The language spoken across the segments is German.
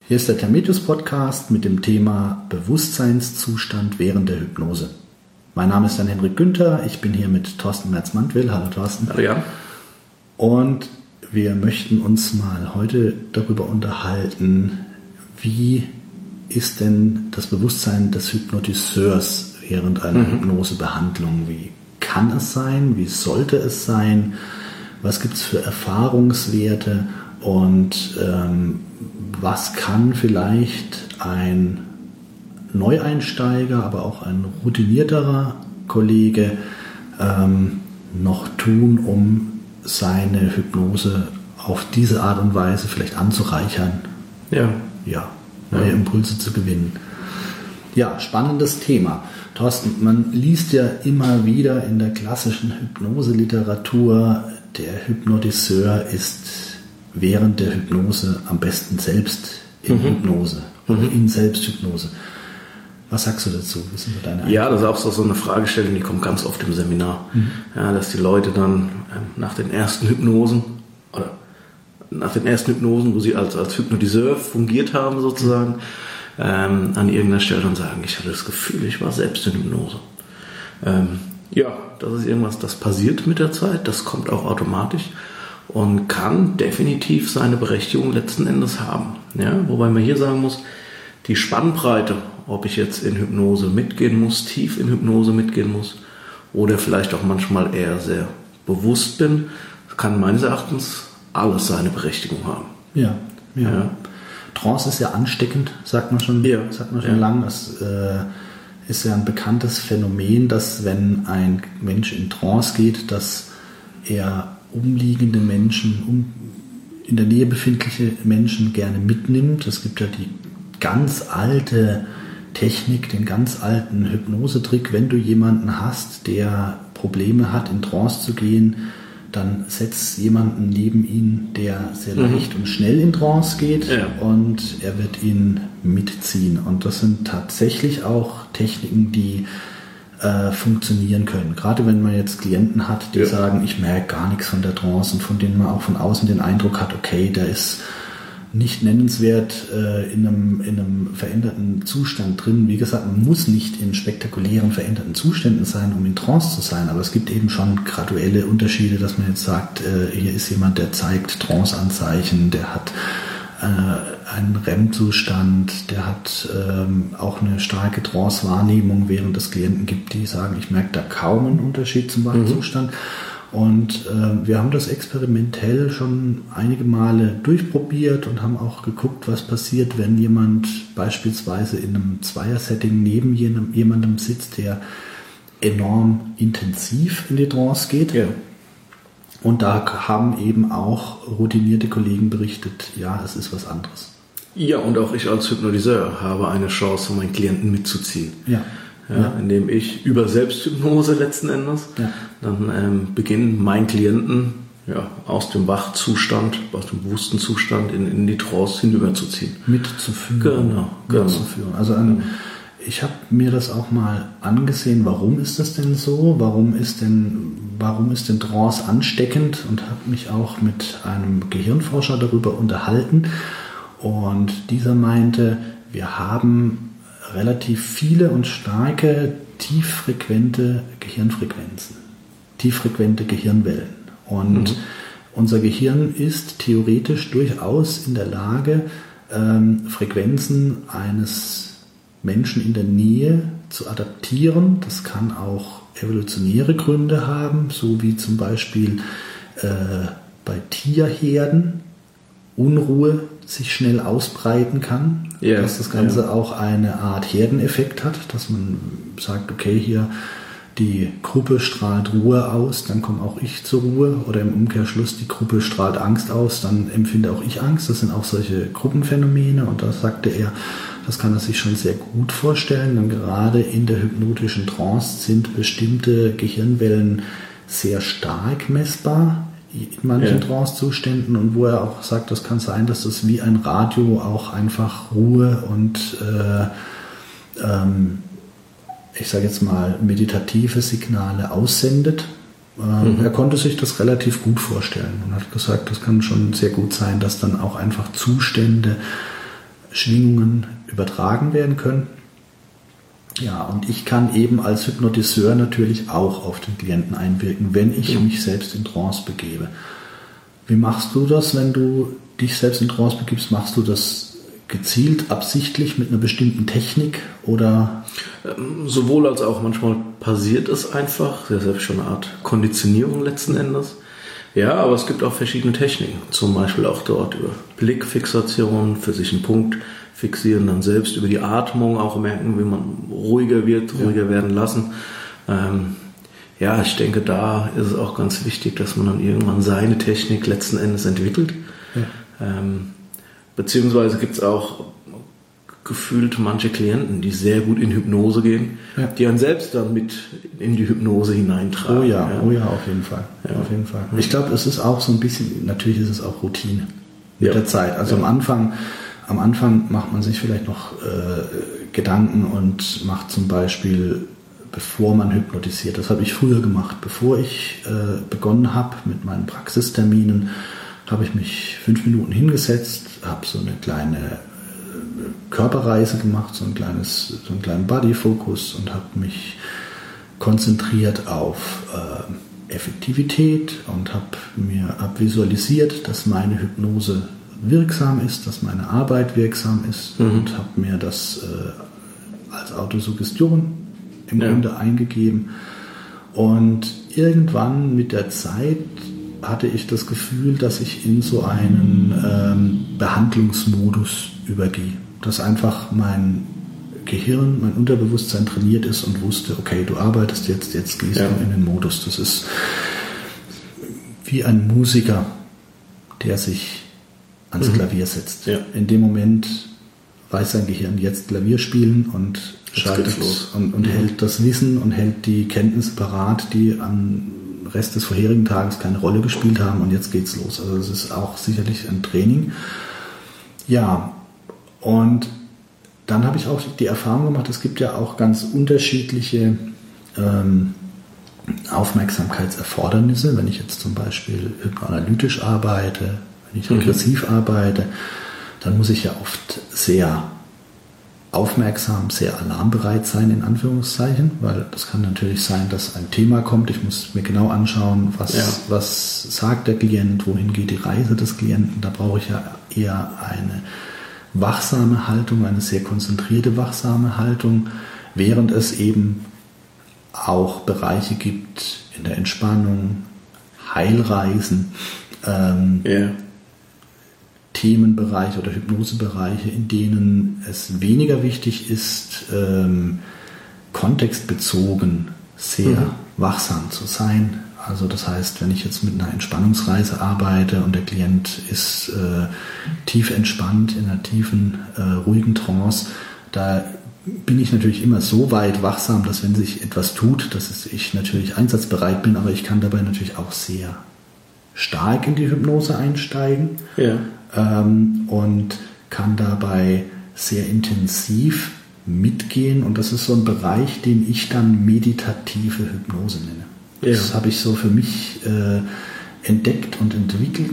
Hier ist der Termetius-Podcast mit dem Thema Bewusstseinszustand während der Hypnose. Mein Name ist Jan-Henrik Günther, ich bin hier mit Thorsten Merz-Mandwill. Hallo Thorsten. Hallo Jan. Und wir möchten uns mal heute darüber unterhalten, wie ist denn das Bewusstsein des Hypnotiseurs während einer Hypnosebehandlung? Wie kann es sein? Wie sollte es sein? Was gibt es für Erfahrungswerte? Und was kann vielleicht ein Neueinsteiger, aber auch ein routinierterer Kollege noch tun, um seine Hypnose auf diese Art und Weise vielleicht anzureichern? Neue Impulse zu gewinnen. Ja, spannendes Thema. Thorsten, man liest ja immer wieder in der klassischen Hypnoseliteratur, der Hypnotiseur ist während der Hypnose am besten selbst in Hypnose, in Selbsthypnose. Was sagst du dazu? Was sind deine Eindrücke? Ja, das ist auch so eine Fragestellung, die kommt ganz oft im Seminar. Ja, dass die Leute dann nach den ersten Hypnosen, wo sie als Hypnotiseur fungiert haben sozusagen, an irgendeiner Stelle dann sagen, ich hatte das Gefühl, ich war selbst in Hypnose. Das ist irgendwas, das passiert mit der Zeit, das kommt auch automatisch und kann definitiv seine Berechtigung letzten Endes haben. Ja, wobei man hier sagen muss, die Spannbreite, ob ich jetzt in Hypnose mitgehen muss, tief in Hypnose mitgehen muss oder vielleicht auch manchmal eher sehr bewusst bin, kann meines Erachtens alles seine Berechtigung haben. Ja. Trance ist ja ansteckend, sagt man schon lang. Das ist ja ein bekanntes Phänomen, dass wenn ein Mensch in Trance geht, dass er umliegende Menschen, in der Nähe befindliche Menschen gerne mitnimmt. Es gibt ja die ganz alte Technik, den ganz alten Hypnosetrick. Wenn du jemanden hast, der Probleme hat, in Trance zu gehen, dann setzt jemanden neben ihn, der sehr leicht und schnell in Trance geht und er wird ihn mitziehen. Und das sind tatsächlich auch Techniken, die funktionieren können. Gerade wenn man jetzt Klienten hat, die sagen, ich merke gar nichts von der Trance und von denen man auch von außen den Eindruck hat, okay, der ist nicht nennenswert in einem veränderten Zustand drin. Wie gesagt, man muss nicht in spektakulären veränderten Zuständen sein, um in Trance zu sein, aber es gibt eben schon graduelle Unterschiede, dass man jetzt sagt, hier ist jemand, der zeigt Trance-Anzeichen, der hat einen REM-Zustand, der hat auch eine starke Trance-Wahrnehmung, während es Klienten gibt, die sagen, ich merke da kaum einen Unterschied zum Wachzustand. Und wir haben das experimentell schon einige Male durchprobiert und haben auch geguckt, was passiert, wenn jemand beispielsweise in einem Zweier-Setting neben jemandem sitzt, der enorm intensiv in die Trance geht. Ja. Und da haben eben auch routinierte Kollegen berichtet, ja, es ist was anderes. Ja, und auch ich als Hypnotiseur habe eine Chance, meinen Klienten mitzuziehen. Indem ich über Selbsthypnose letzten Endes dann beginnen, meinen Klienten aus dem Wachzustand, aus dem bewussten Zustand in die Trance hinüberzuziehen. Mitzuführen. Genau. Also ich habe mir das auch mal angesehen, warum ist das denn so? Warum ist denn Trance ansteckend? Und habe mich auch mit einem Gehirnforscher darüber unterhalten. Und dieser meinte, wir haben relativ viele und starke tieffrequente Gehirnfrequenzen, tieffrequente Gehirnwellen. Und unser Gehirn ist theoretisch durchaus in der Lage, Frequenzen eines Menschen in der Nähe zu adaptieren. Das kann auch evolutionäre Gründe haben, so wie zum Beispiel bei Tierherden Unruhe sich schnell ausbreiten kann, dass das Ganze auch eine Art Herdeneffekt hat, dass man sagt, okay, hier die Gruppe strahlt Ruhe aus, dann komme auch ich zur Ruhe, oder im Umkehrschluss, die Gruppe strahlt Angst aus, dann empfinde auch ich Angst. Das sind auch solche Gruppenphänomene, und da sagte er, das kann er sich schon sehr gut vorstellen, denn gerade in der hypnotischen Trance sind bestimmte Gehirnwellen sehr stark messbar in manchen Trance-Zuständen, und wo er auch sagt, das kann sein, dass das wie ein Radio auch einfach Ruhe und ich sage jetzt mal meditative Signale aussendet. Er konnte sich das relativ gut vorstellen und hat gesagt, das kann schon sehr gut sein, dass dann auch einfach Zustände Schwingungen übertragen werden können. Ja, und ich kann eben als Hypnotiseur natürlich auch auf den Klienten einwirken, wenn ich mich selbst in Trance begebe. Wie machst du das, wenn du dich selbst in Trance begibst? Machst du das gezielt, absichtlich mit einer bestimmten Technik oder? Sowohl als auch. Manchmal passiert es einfach. Das ist ja schon eine Art Konditionierung letzten Endes. Ja, aber es gibt auch verschiedene Techniken. Zum Beispiel auch dort über Blickfixation, für sich einen Punkt fixieren, dann selbst über die Atmung auch merken, wie man ruhiger wird, ruhiger werden lassen. Ja, ich denke, da ist es auch ganz wichtig, dass man dann irgendwann seine Technik letzten Endes entwickelt. Ja. Beziehungsweise gibt es auch gefühlt manche Klienten, die sehr gut in Hypnose gehen, die einen selbst dann mit in die Hypnose hineintragen. Oh ja, auf jeden Fall. Ja. Auf jeden Fall. Ich glaube, es ist auch so ein bisschen, natürlich ist es auch Routine mit der Zeit. Also am Anfang macht man sich vielleicht noch Gedanken und macht zum Beispiel, bevor man hypnotisiert, das habe ich früher gemacht, bevor ich begonnen habe mit meinen Praxisterminen, habe ich mich 5 Minuten hingesetzt, habe so eine kleine Körperreise gemacht, so einen kleinen Bodyfocus und habe mich konzentriert auf Effektivität und habe visualisiert, dass meine Hypnose wirksam ist, dass meine Arbeit wirksam ist und habe mir das als Autosuggestion im Grunde eingegeben. Und irgendwann mit der Zeit hatte ich das Gefühl, dass ich in so einen Behandlungsmodus übergehe. Dass einfach mein Gehirn, mein Unterbewusstsein trainiert ist und wusste, okay, du arbeitest jetzt gehst du in den Modus. Das ist wie ein Musiker, der sich ans Klavier setzt. Ja. In dem Moment weiß sein Gehirn jetzt Klavier spielen und schaltet und hält das Wissen und hält die Kenntnisse parat, die am Rest des vorherigen Tages keine Rolle gespielt haben, und jetzt geht's los. Also es ist auch sicherlich ein Training. Ja, und dann habe ich auch die Erfahrung gemacht, es gibt ja auch ganz unterschiedliche Aufmerksamkeitserfordernisse. Wenn ich jetzt zum Beispiel hypnoanalytisch arbeite, wenn ich regressiv arbeite, dann muss ich ja oft sehr aufmerksam, sehr alarmbereit sein, in Anführungszeichen, weil das kann natürlich sein, dass ein Thema kommt, ich muss mir genau anschauen, was sagt der Klient, wohin geht die Reise des Klienten, da brauche ich ja eher eine wachsame Haltung, eine sehr konzentrierte wachsame Haltung, während es eben auch Bereiche gibt in der Entspannung, Heilreisen, Themenbereiche oder Hypnosebereiche, in denen es weniger wichtig ist, kontextbezogen sehr wachsam zu sein. Also das heißt, wenn ich jetzt mit einer Entspannungsreise arbeite und der Klient ist tief entspannt, in einer tiefen, ruhigen Trance, da bin ich natürlich immer so weit wachsam, dass wenn sich etwas tut, dass ich natürlich einsatzbereit bin, aber ich kann dabei natürlich auch sehr stark in die Hypnose einsteigen und kann dabei sehr intensiv mitgehen, und das ist so ein Bereich, den ich dann meditative Hypnose nenne. Das habe ich so für mich entdeckt und entwickelt.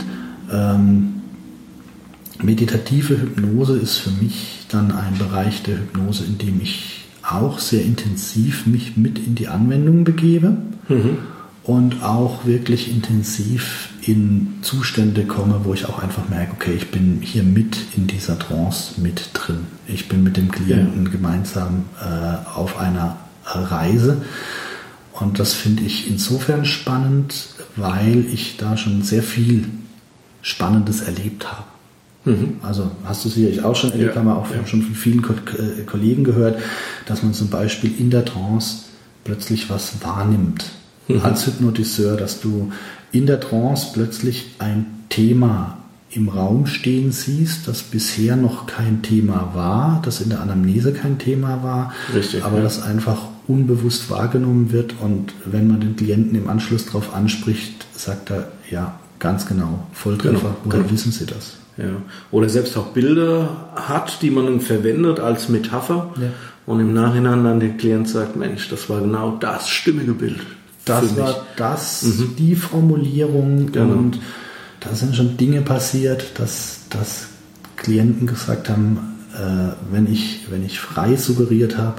Meditative Hypnose ist für mich dann ein Bereich der Hypnose, in dem ich auch sehr intensiv mich mit in die Anwendung begebe und auch wirklich intensiv in Zustände komme, wo ich auch einfach merke, okay, ich bin hier mit in dieser Trance mit drin. Ich bin mit dem Klienten gemeinsam auf einer Reise. Und das finde ich insofern spannend, weil ich da schon sehr viel Spannendes erlebt habe. Also hast du sicherlich auch schon erlebt, haben wir auch schon von vielen Kollegen gehört, dass man zum Beispiel in der Trance plötzlich was wahrnimmt. Als Hypnotiseur, dass du in der Trance plötzlich ein Thema im Raum stehen siehst, das bisher noch kein Thema war, das in der Anamnese kein Thema war, aber das einfach unbewusst wahrgenommen wird, und wenn man den Klienten im Anschluss darauf anspricht, sagt er, ja, ganz genau, Volltreffer, woher wissen Sie das? Ja. Oder selbst auch Bilder hat, die man dann verwendet als Metapher und im Nachhinein dann der Klient sagt, Mensch, das war genau das stimmige Bild. Das war die Formulierung, und da sind schon Dinge passiert, dass Klienten gesagt haben, wenn ich frei suggeriert habe.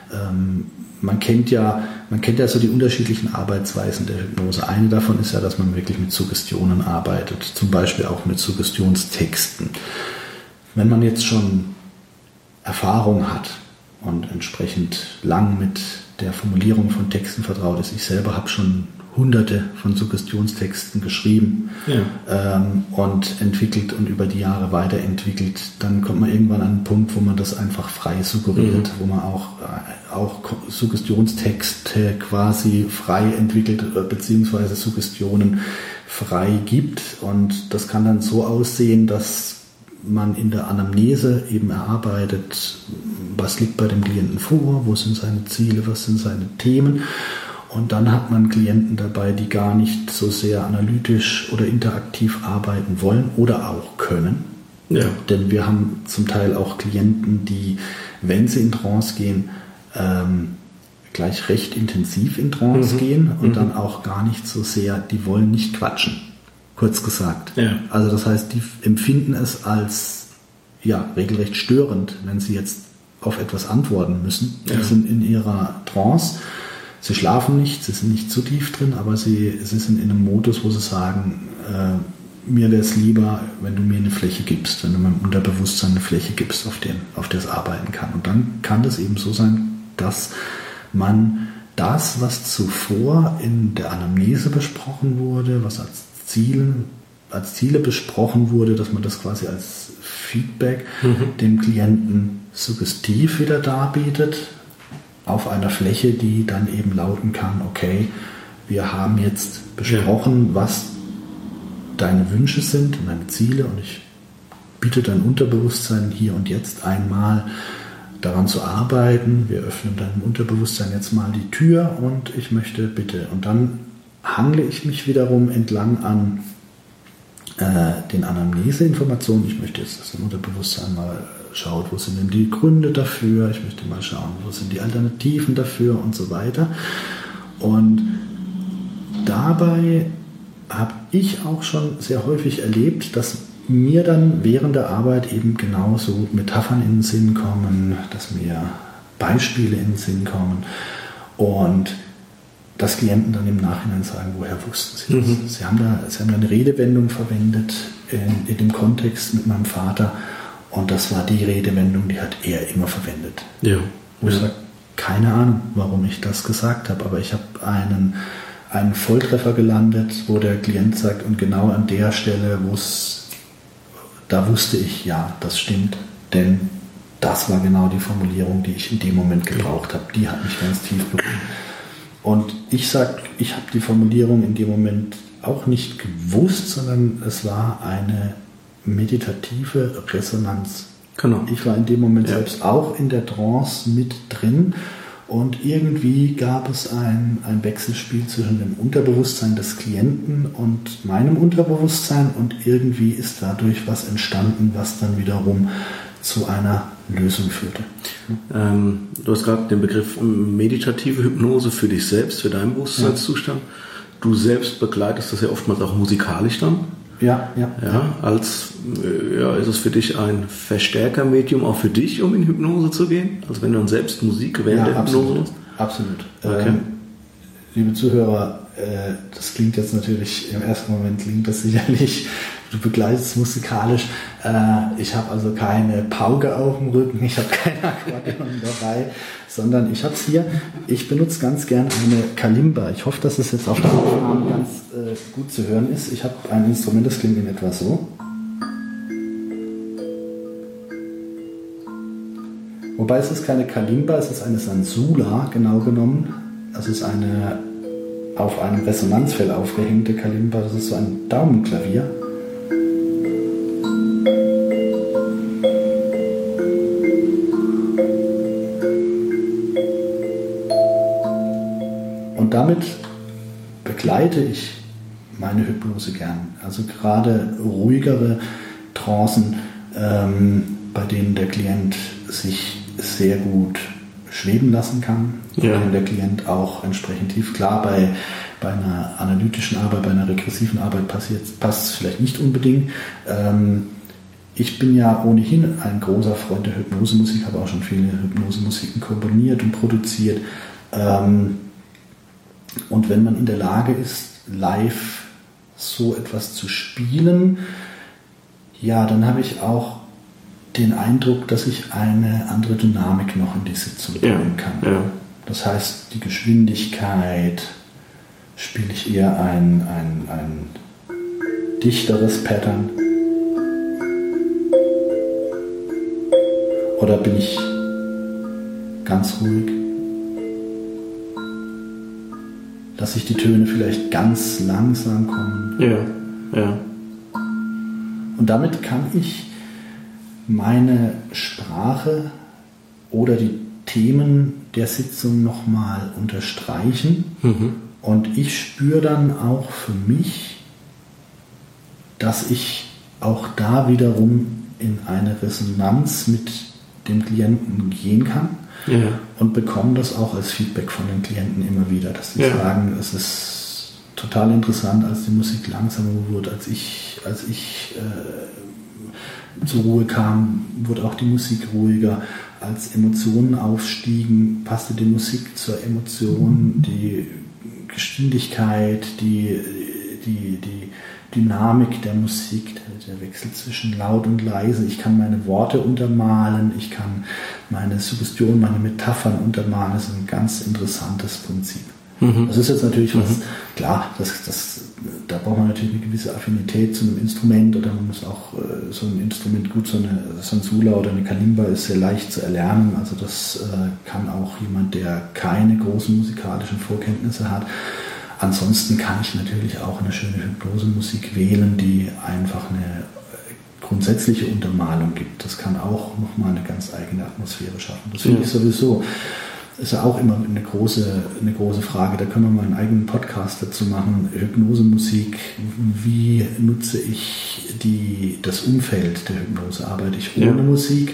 Man kennt ja so die unterschiedlichen Arbeitsweisen der Hypnose. Eine davon ist ja, dass man wirklich mit Suggestionen arbeitet, zum Beispiel auch mit Suggestionstexten. Wenn man jetzt schon Erfahrung hat und entsprechend lang mit der Formulierung von Texten vertraut ist, ich selber habe schon Hunderte von Suggestionstexten geschrieben und entwickelt und über die Jahre weiterentwickelt, dann kommt man irgendwann an einen Punkt, wo man das einfach frei suggeriert, wo man auch Suggestionstexte quasi frei entwickelt, beziehungsweise Suggestionen frei gibt. Und das kann dann so aussehen, dass man in der Anamnese eben erarbeitet, was liegt bei dem Klienten vor, wo sind seine Ziele, was sind seine Themen. Und dann hat man Klienten dabei, die gar nicht so sehr analytisch oder interaktiv arbeiten wollen oder auch können. Ja. Denn wir haben zum Teil auch Klienten, die, wenn sie in Trance gehen, gleich recht intensiv in Trance gehen und dann auch gar nicht so sehr, die wollen nicht quatschen, kurz gesagt. Ja. Also das heißt, die empfinden es als regelrecht störend, wenn sie jetzt auf etwas antworten müssen. Die sind in ihrer Trance. Sie schlafen nicht, sie sind nicht zu tief drin, aber sie sind in einem Modus, wo sie sagen, mir wäre es lieber, wenn du mir eine Fläche gibst, wenn du meinem Unterbewusstsein eine Fläche gibst, auf der es arbeiten kann. Und dann kann das eben so sein, dass man das, was zuvor in der Anamnese besprochen wurde, was als Ziele besprochen wurde, dass man das quasi als Feedback dem Klienten suggestiv wieder darbietet, auf einer Fläche, die dann eben lauten kann, okay, wir haben jetzt besprochen, was deine Wünsche sind und deine Ziele und ich bitte dein Unterbewusstsein hier und jetzt einmal daran zu arbeiten. Wir öffnen deinem Unterbewusstsein jetzt mal die Tür und ich möchte bitte. Und dann hangle ich mich wiederum entlang an den Anamneseinformationen. Ich möchte jetzt, dass das Unterbewusstsein mal schaut, wo sind denn die Gründe dafür, ich möchte mal schauen, wo sind die Alternativen dafür und so weiter. Und dabei habe ich auch schon sehr häufig erlebt, dass mir dann während der Arbeit eben genauso Metaphern in den Sinn kommen, dass mir Beispiele in den Sinn kommen und dass Klienten dann im Nachhinein sagen, woher wussten sie das? Sie haben da eine Redewendung verwendet in dem Kontext mit meinem Vater und das war die Redewendung, die hat er immer verwendet. Ja. Wo ich sage, keine Ahnung, warum ich das gesagt habe, aber ich habe einen Volltreffer gelandet, wo der Klient sagt, und genau an der Stelle, da wusste ich, ja, das stimmt, denn das war genau die Formulierung, die ich in dem Moment gebraucht habe. Die hat mich ganz tief berührt. Und ich sage, ich habe die Formulierung in dem Moment auch nicht gewusst, sondern es war eine meditative Resonanz. Genau. Ich war in dem Moment selbst auch in der Trance mit drin und irgendwie gab es ein Wechselspiel zwischen dem Unterbewusstsein des Klienten und meinem Unterbewusstsein und irgendwie ist dadurch was entstanden, was dann wiederum zu einer Lösung führte. Du hast gerade den Begriff meditative Hypnose für dich selbst, für deinen Bewusstseinszustand. Ja. Du selbst begleitest das ja oftmals auch musikalisch dann. Ja. Ist es für dich ein Verstärkermedium auch für dich, um in Hypnose zu gehen? Also wenn du dann selbst Musik während der Hypnose machst? Absolut. Okay. Liebe Zuhörer, das klingt jetzt natürlich, im ersten Moment klingt das sicherlich, du begleitest musikalisch. Ich habe also keine Pauke auf dem Rücken, ich habe keine Akkordeon dabei, sondern ich habe es hier. Ich benutze ganz gern eine Kalimba. Ich hoffe, dass es jetzt auf der Aufnahme ganz gut zu hören ist. Ich habe ein Instrument, das klingt in etwa so. Wobei es ist keine Kalimba, es ist eine Sansula, genau genommen. Das ist eine auf einem Resonanzfell aufgehängte Kalimba. Das ist so ein Daumenklavier. Und damit begleite ich meine Hypnose gern. Also gerade ruhigere Trancen, bei denen der Klient sich sehr gut schweben lassen kann, wo der Klient auch entsprechend tief, klar, bei einer analytischen Arbeit, bei einer regressiven Arbeit passt es vielleicht nicht unbedingt. ich bin ja ohnehin ein großer Freund der Hypnosemusik, habe auch schon viele Hypnosemusiken komponiert und produziert. Und wenn man in der Lage ist, live so etwas zu spielen, ja, dann habe ich auch den Eindruck, dass ich eine andere Dynamik noch in die Sitzung bringen kann. Ja. Das heißt, die Geschwindigkeit, spiele ich eher ein dichteres Pattern oder bin ich ganz ruhig? Lasse ich die Töne vielleicht ganz langsam kommen? Ja. Und damit kann ich meine Sprache oder die Themen der Sitzung nochmal unterstreichen. Und ich spüre dann auch für mich, dass ich auch da wiederum in eine Resonanz mit dem Klienten gehen kann und bekomme das auch als Feedback von den Klienten immer wieder, dass sie sagen, es ist total interessant, als die Musik langsamer wurde, als ich zur Ruhe kam, wurde auch die Musik ruhiger. Als Emotionen aufstiegen, passte die Musik zur Emotion, die Geschwindigkeit, die Dynamik der Musik, der Wechsel zwischen laut und leise. Ich kann meine Worte untermalen, ich kann meine Suggestion, meine Metaphern untermalen. Das ist ein ganz interessantes Prinzip. Das ist jetzt natürlich was, klar, da braucht man natürlich eine gewisse Affinität zu einem Instrument oder man muss auch so ein Instrument gut, so eine Sansula oder eine Kalimba ist sehr leicht zu erlernen, also das kann auch jemand, der keine großen musikalischen Vorkenntnisse hat. Ansonsten kann ich natürlich auch eine schöne Hypnosemusik wählen, die einfach eine grundsätzliche Untermalung gibt. Das kann auch nochmal eine ganz eigene Atmosphäre schaffen. Das finde ich sowieso. Ist ja auch immer eine große Frage. Da können wir mal einen eigenen Podcast dazu machen. Hypnosemusik, wie nutze ich das Umfeld der Hypnose? Arbeite ich ohne Musik?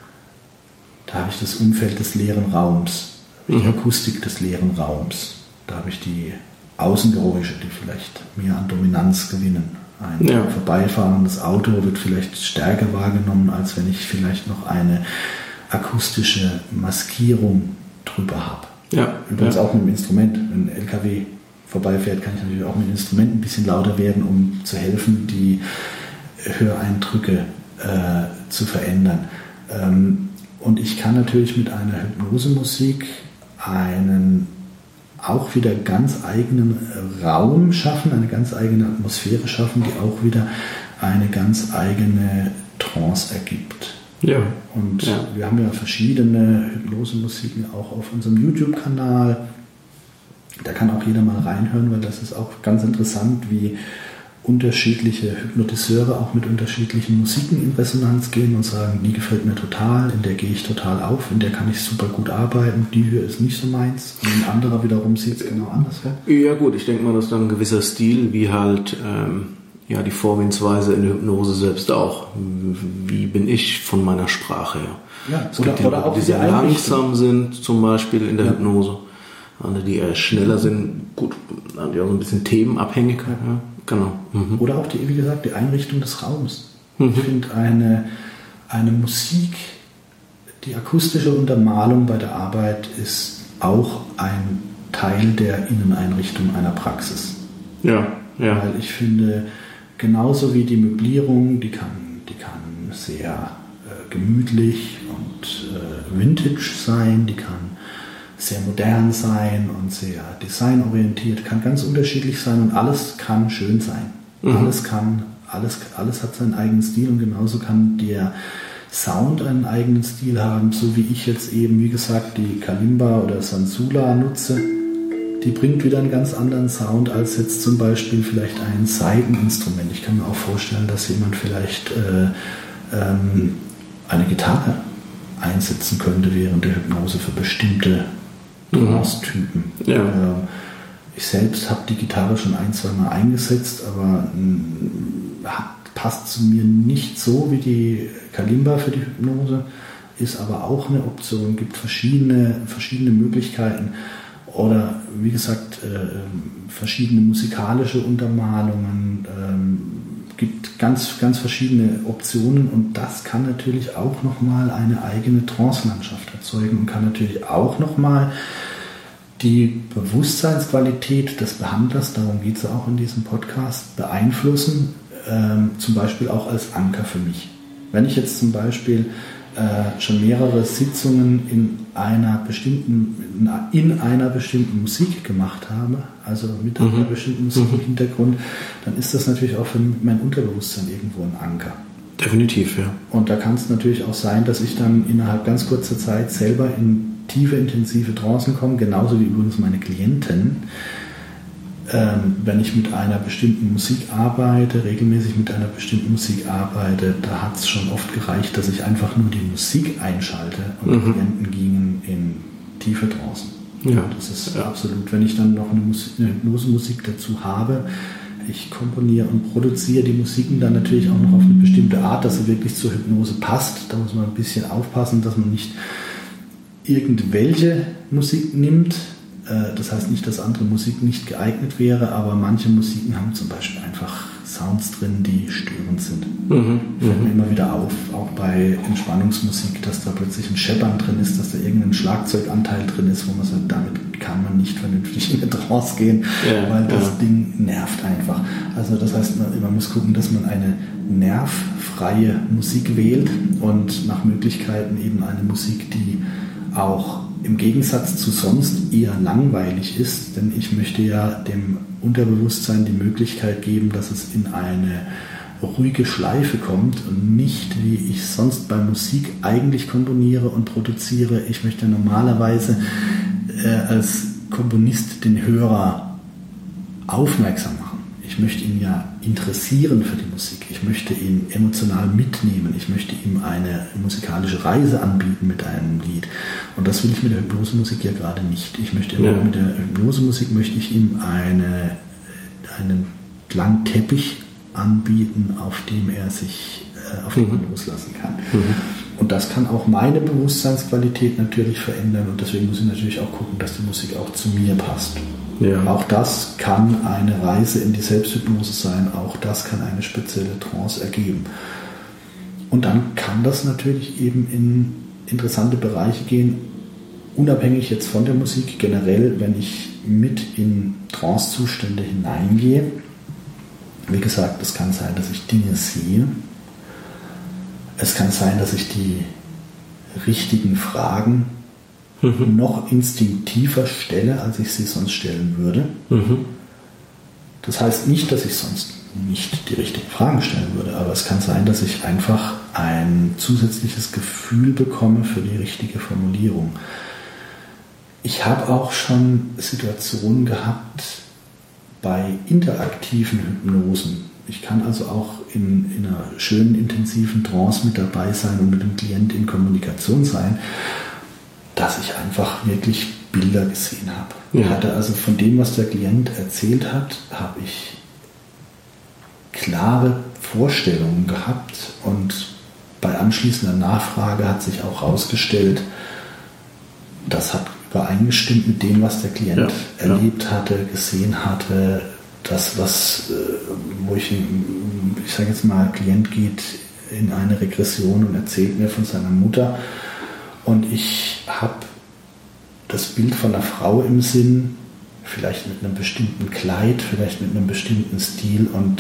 Da habe ich das Umfeld des leeren Raums, die Akustik des leeren Raums. Da habe ich die Außengeräusche, die vielleicht mehr an Dominanz gewinnen. Ein vorbeifahrendes Auto wird vielleicht stärker wahrgenommen, als wenn ich vielleicht noch eine akustische Maskierung drüber habe. Übrigens auch mit dem Instrument. Wenn ein LKW vorbeifährt, kann ich natürlich auch mit dem Instrument ein bisschen lauter werden, um zu helfen, die Höreindrücke zu verändern. Und ich kann natürlich mit einer Hypnosemusik einen auch wieder ganz eigenen Raum schaffen, eine ganz eigene Atmosphäre schaffen, die auch wieder eine ganz eigene Trance ergibt. Und wir haben ja verschiedene Hypnosemusiken auch auf unserem YouTube-Kanal. Da kann auch jeder mal reinhören, weil das ist auch ganz interessant, wie unterschiedliche Hypnotiseure auch mit unterschiedlichen Musiken in Resonanz gehen und sagen, die gefällt mir total, in der gehe ich total auf, in der kann ich super gut arbeiten, die hier ist nicht so meins. Und ein anderer wiederum sieht es genau anders. Ja gut, ich denke mal, das ist dann ein gewisser Stil, wie halt die Vorgehensweise in der Hypnose selbst auch. Wie bin ich von meiner Sprache her? Es gibt oder auch die sehr langsam sind, zum Beispiel in der Hypnose. Andere, die eher schneller sind, gut, die auch so ein bisschen themenabhängig. Ja, genau. Oder auch wie gesagt, die Einrichtung des Raums. Ich finde eine Musik, die akustische Untermalung bei der Arbeit ist auch ein Teil der Inneneinrichtung einer Praxis. Weil ich finde, genauso wie die Möblierung, die kann sehr gemütlich und vintage sein, die kann sehr modern sein und sehr designorientiert, kann ganz unterschiedlich sein und alles kann schön sein. Alles hat seinen eigenen Stil und genauso kann der Sound einen eigenen Stil haben, so wie ich jetzt eben, wie gesagt, die Kalimba oder Sansula nutze. Die bringt wieder einen ganz anderen Sound als jetzt zum Beispiel vielleicht ein Saiteninstrument. Ich kann mir auch vorstellen, dass jemand vielleicht eine Gitarre einsetzen könnte während der Hypnose für bestimmte Trance-Typen. Ich selbst habe die Gitarre schon 1-2 Mal eingesetzt, aber passt zu mir nicht so wie die Kalimba für die Hypnose, ist aber auch eine Option, gibt verschiedene Möglichkeiten. Oder wie gesagt, verschiedene musikalische Untermalungen gibt ganz, ganz verschiedene Optionen und das kann natürlich auch nochmal eine eigene Trance-Landschaft erzeugen und kann natürlich auch nochmal die Bewusstseinsqualität des Behandlers, darum geht es auch in diesem Podcast, beeinflussen, zum Beispiel auch als Anker für mich. Wenn ich jetzt zum Beispiel schon mehrere Sitzungen in einer bestimmten Musik gemacht habe, also mit einer bestimmten Musik im Hintergrund, dann ist das natürlich auch für mein Unterbewusstsein irgendwo ein Anker. Definitiv, ja. Und da kann es natürlich auch sein, dass ich dann innerhalb ganz kurzer Zeit selber in tiefe, intensive Trancen komme, genauso wie übrigens meine Klienten. Wenn ich mit einer bestimmten Musik arbeite, regelmäßig mit einer bestimmten Musik arbeite, da hat es schon oft gereicht, dass ich einfach nur die Musik einschalte und die Klienten gingen in tiefe Trancen. Ja. Das ist absolut, wenn ich dann noch eine Hypnosemusik dazu habe, ich komponiere und produziere die Musiken dann natürlich auch noch auf eine bestimmte Art, dass sie wirklich zur Hypnose passt. Da muss man ein bisschen aufpassen, dass man nicht irgendwelche Musik nimmt. Das heißt nicht, dass andere Musik nicht geeignet wäre, aber manche Musiken haben zum Beispiel einfach Sounds drin, die störend sind. Fällt mir immer wieder auf, auch bei Entspannungsmusik, dass da plötzlich ein Scheppern drin ist, dass da irgendein Schlagzeuganteil drin ist, wo man sagt, damit kann man nicht vernünftig in eine Trance gehen, weil das Ding nervt einfach. Also das heißt, man muss gucken, dass man eine nervfreie Musik wählt und nach Möglichkeiten eben eine Musik, die auch im Gegensatz zu sonst eher langweilig ist, denn ich möchte ja dem Unterbewusstsein die Möglichkeit geben, dass es in eine ruhige Schleife kommt und nicht, wie ich sonst bei Musik eigentlich komponiere und produziere. Ich möchte normalerweise als Komponist den Hörer aufmerksam machen. Ich möchte ihn ja interessieren für die Musik. Ich möchte ihn emotional mitnehmen. Ich möchte ihm eine musikalische Reise anbieten mit einem Lied. Und das will ich mit der Hypnosemusik ja gerade nicht. Ich möchte mit der Hypnosemusik möchte ich ihm einen Klangteppich anbieten, auf dem er sich auf den loslassen kann. Und das kann auch meine Bewusstseinsqualität natürlich verändern. Und deswegen muss ich natürlich auch gucken, dass die Musik auch zu mir passt. Ja. Auch das kann eine Reise in die Selbsthypnose sein, auch das kann eine spezielle Trance ergeben. Und dann kann das natürlich eben in interessante Bereiche gehen, unabhängig jetzt von der Musik, generell, wenn ich mit in Trancezustände hineingehe. Wie gesagt, es kann sein, dass ich Dinge sehe. Es kann sein, dass ich die richtigen Fragen noch instinktiver stelle, als ich sie sonst stellen würde. Das heißt nicht, dass ich sonst nicht die richtigen Fragen stellen würde, aber es kann sein, dass ich einfach ein zusätzliches Gefühl bekomme für die richtige Formulierung. Ich habe auch schon Situationen gehabt bei interaktiven Hypnosen. Ich kann also auch in einer schönen, intensiven Trance mit dabei sein und mit dem Klient in Kommunikation sein, dass ich einfach wirklich Bilder gesehen habe. Ich hatte also von dem, was der Klient erzählt hat, habe ich klare Vorstellungen gehabt und bei anschließender Nachfrage hat sich auch herausgestellt, das hat übereingestimmt mit dem, was der Klient erlebt hatte, gesehen hatte. Das, wo ich sage jetzt mal, Klient geht in eine Regression und erzählt mir von seiner Mutter. Und ich habe das Bild von einer Frau im Sinn, vielleicht mit einem bestimmten Kleid, vielleicht mit einem bestimmten Stil und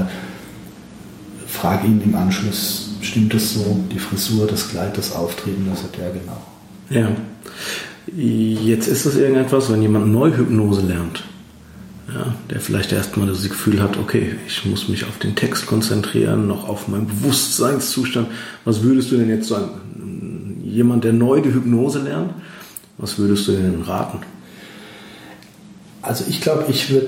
frage ihn im Anschluss, stimmt das so, die Frisur, das Kleid, das Auftreten? Das sagt ja genau. Ja, jetzt ist das irgendetwas, wenn jemand Neuhypnose lernt, der vielleicht erstmal das Gefühl hat, okay, ich muss mich auf den Text konzentrieren, noch auf meinen Bewusstseinszustand. Was würdest du denn jetzt sagen? Jemand, der neu die Hypnose lernt, was würdest du denn raten? Also ich glaube, ich würde,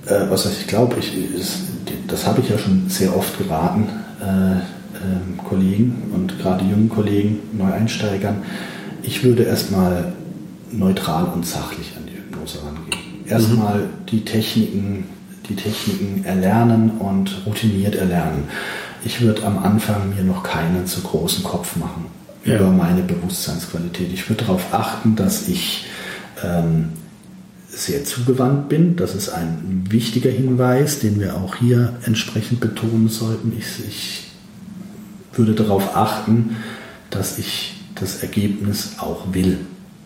das habe ich ja schon sehr oft geraten, Kollegen und gerade jungen Kollegen, Neueinsteigern, ich würde erstmal neutral und sachlich an die Hypnose rangehen. Erstmal die Techniken erlernen und routiniert erlernen. Ich würde am Anfang mir noch keinen zu großen Kopf machen über meine Bewusstseinsqualität. Ich würde darauf achten, dass ich sehr zugewandt bin. Das ist ein wichtiger Hinweis, den wir auch hier entsprechend betonen sollten. Ich würde darauf achten, dass ich das Ergebnis auch will.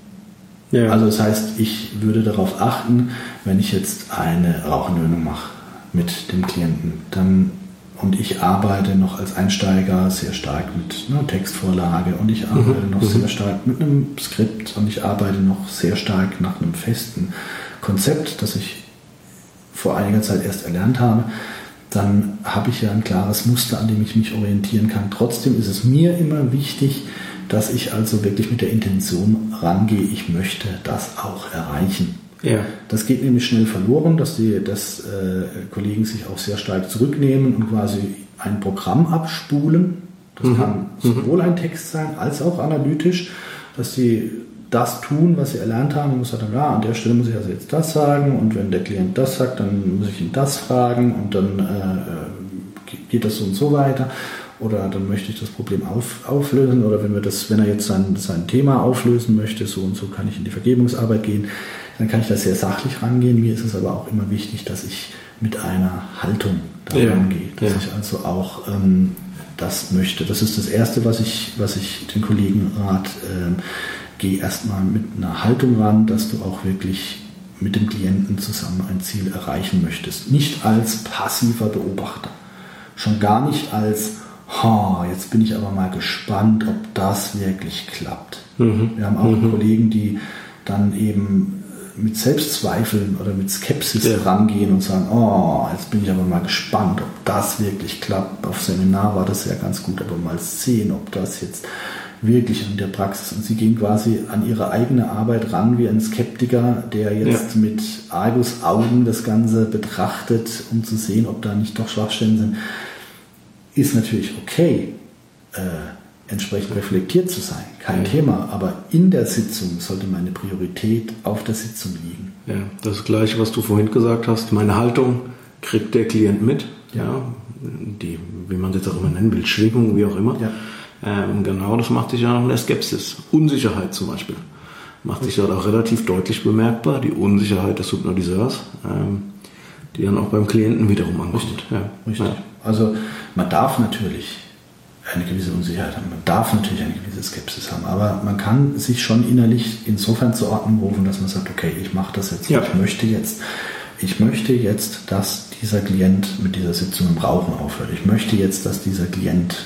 Ja. Also das heißt, ich würde darauf achten, wenn ich jetzt eine Rauchenöhnung mache mit dem Klienten, und ich arbeite noch als Einsteiger sehr stark mit einer Textvorlage und ich arbeite noch sehr stark mit einem Skript und ich arbeite noch sehr stark nach einem festen Konzept, das ich vor einiger Zeit erst erlernt habe, dann habe ich ja ein klares Muster, an dem ich mich orientieren kann. Trotzdem ist es mir immer wichtig, dass ich also wirklich mit der Intention rangehe, ich möchte das auch erreichen. Ja. Das geht nämlich schnell verloren, dass Kollegen sich auch sehr stark zurücknehmen und quasi ein Programm abspulen. Das kann sowohl ein Text sein, als auch analytisch, dass sie das tun, was sie erlernt haben. Man muss sagen, an der Stelle muss ich also jetzt das sagen und wenn der Klient das sagt, dann muss ich ihn das fragen und dann geht das so und so weiter. Oder dann möchte ich das Problem auflösen oder wenn er jetzt sein Thema auflösen möchte, so und so kann ich in die Vergebungsarbeit gehen. Dann kann ich da sehr sachlich rangehen. Mir ist es aber auch immer wichtig, dass ich mit einer Haltung da rangehe. Dass ich also auch das möchte. Das ist das Erste, was ich den Kollegen rate. Geh erstmal mit einer Haltung ran, dass du auch wirklich mit dem Klienten zusammen ein Ziel erreichen möchtest. Nicht als passiver Beobachter. Schon gar nicht als, jetzt bin ich aber mal gespannt, ob das wirklich klappt. Wir haben auch Kollegen, die dann eben mit Selbstzweifeln oder mit Skepsis rangehen und sagen, jetzt bin ich aber mal gespannt, ob das wirklich klappt. Auf Seminar war das ja ganz gut, aber mal sehen, ob das jetzt wirklich in der Praxis, und sie gehen quasi an ihre eigene Arbeit ran wie ein Skeptiker, der jetzt mit Argusaugen das Ganze betrachtet, um zu sehen, ob da nicht doch Schwachstellen sind. Ist natürlich okay, entsprechend reflektiert zu sein, kein Thema, aber in der Sitzung sollte meine Priorität auf der Sitzung liegen. Ja, das Gleiche, was du vorhin gesagt hast, meine Haltung kriegt der Klient mit, die, wie man es jetzt auch immer nennen will, Schwingung, wie auch immer. Ja. Genau, das macht sich ja noch in der Skepsis. Unsicherheit zum Beispiel macht sich dort auch relativ deutlich bemerkbar, die Unsicherheit des Hypnotiseurs, die dann auch beim Klienten wiederum ankommt. Richtig. Also man darf natürlich eine gewisse Unsicherheit haben, man darf natürlich eine gewisse Skepsis haben, aber man kann sich schon innerlich insofern zur Ordnung rufen, dass man sagt, okay, ich mache das jetzt, ich möchte jetzt, dass dieser Klient mit dieser Sitzung im Rauchen aufhört. Ich möchte jetzt, dass dieser Klient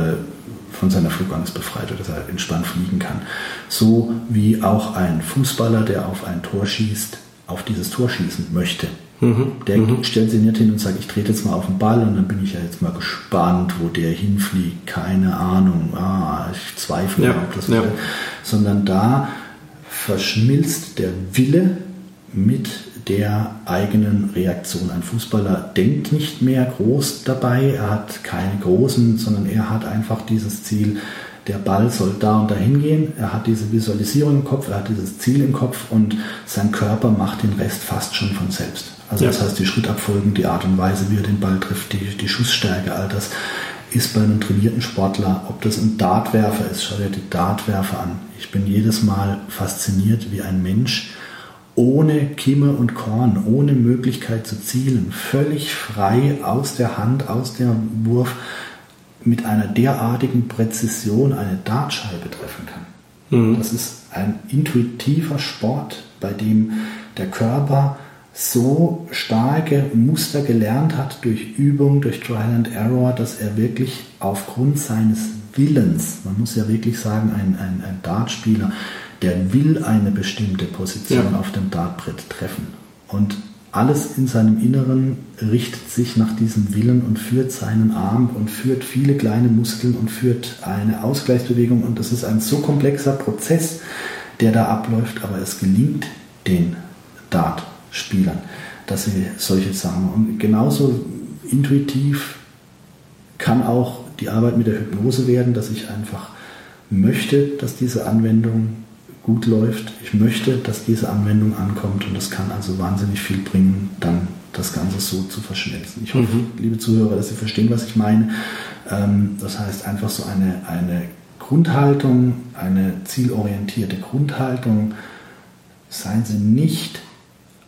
von seiner Flugangst befreit wird, dass er entspannt fliegen kann. So wie auch ein Fußballer, der auf ein Tor schießt, auf dieses Tor schießen möchte. Der stellt sich nicht hin und sagt, ich trete jetzt mal auf den Ball und dann bin ich ja jetzt mal gespannt, wo der hinfliegt. Keine Ahnung, ich zweifle, ob das wird. Sondern da verschmilzt der Wille mit der eigenen Reaktion. Ein Fußballer denkt nicht mehr groß dabei, er hat keine großen, sondern er hat einfach dieses Ziel, der Ball soll da und dahin gehen, er hat diese Visualisierung im Kopf, er hat dieses Ziel im Kopf und sein Körper macht den Rest fast schon von selbst. Also das heißt, die Schrittabfolgen, die Art und Weise, wie er den Ball trifft, die Schussstärke, all das ist bei einem trainierten Sportler, ob das ein Dartwerfer ist, schau dir die Dartwerfer an. Ich bin jedes Mal fasziniert, wie ein Mensch ohne Kimme und Korn, ohne Möglichkeit zu zielen, völlig frei aus der Hand, aus dem Wurf, mit einer derartigen Präzision eine Dartscheibe treffen kann. Das ist ein intuitiver Sport, bei dem der Körper so starke Muster gelernt hat durch Übung, durch Trial and Error, dass er wirklich aufgrund seines Willens, man muss ja wirklich sagen, ein Dartspieler, der will eine bestimmte Position auf dem Dartbrett treffen. Und alles in seinem Inneren richtet sich nach diesem Willen und führt seinen Arm und führt viele kleine Muskeln und führt eine Ausgleichsbewegung. Und das ist ein so komplexer Prozess, der da abläuft, aber es gelingt den Dartspielern, dass sie solche Sachen machen. Und genauso intuitiv kann auch die Arbeit mit der Hypnose werden, dass ich einfach möchte, dass diese Anwendung gut läuft. Ich möchte, dass diese Anwendung ankommt und das kann also wahnsinnig viel bringen, dann das Ganze so zu verschmelzen. Ich hoffe, liebe Zuhörer, dass Sie verstehen, was ich meine. Das heißt einfach so eine Grundhaltung, eine zielorientierte Grundhaltung. Seien Sie nicht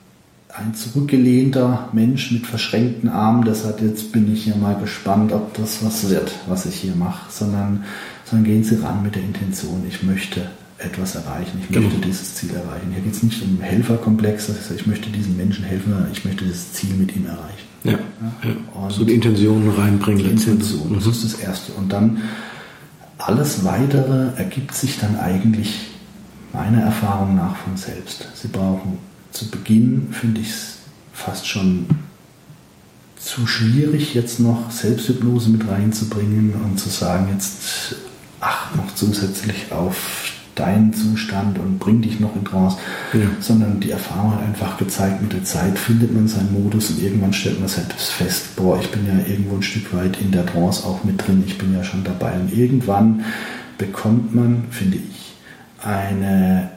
ein zurückgelehnter Mensch mit verschränkten Armen, deshalb jetzt bin ich ja mal gespannt, ob das was wird, was ich hier mache, sondern gehen Sie ran mit der Intention, ich möchte etwas erreichen, ich möchte dieses Ziel erreichen. Hier geht es nicht um Helferkomplex, das heißt, ich möchte diesen Menschen helfen, sondern ich möchte das Ziel mit ihm erreichen. Ja. Und so die Intention reinbringen. Die Intention, das ist das Erste. Und dann alles Weitere ergibt sich dann eigentlich meiner Erfahrung nach von selbst. Sie brauchen zu Beginn, finde ich es fast schon zu schwierig, jetzt noch Selbsthypnose mit reinzubringen und zu sagen, jetzt acht noch zusätzlich auf deinen Zustand und bring dich noch in Trance, sondern die Erfahrung hat einfach gezeigt, mit der Zeit findet man seinen Modus und irgendwann stellt man selbst fest, boah, ich bin ja irgendwo ein Stück weit in der Trance auch mit drin, ich bin ja schon dabei und irgendwann bekommt man, finde ich, eine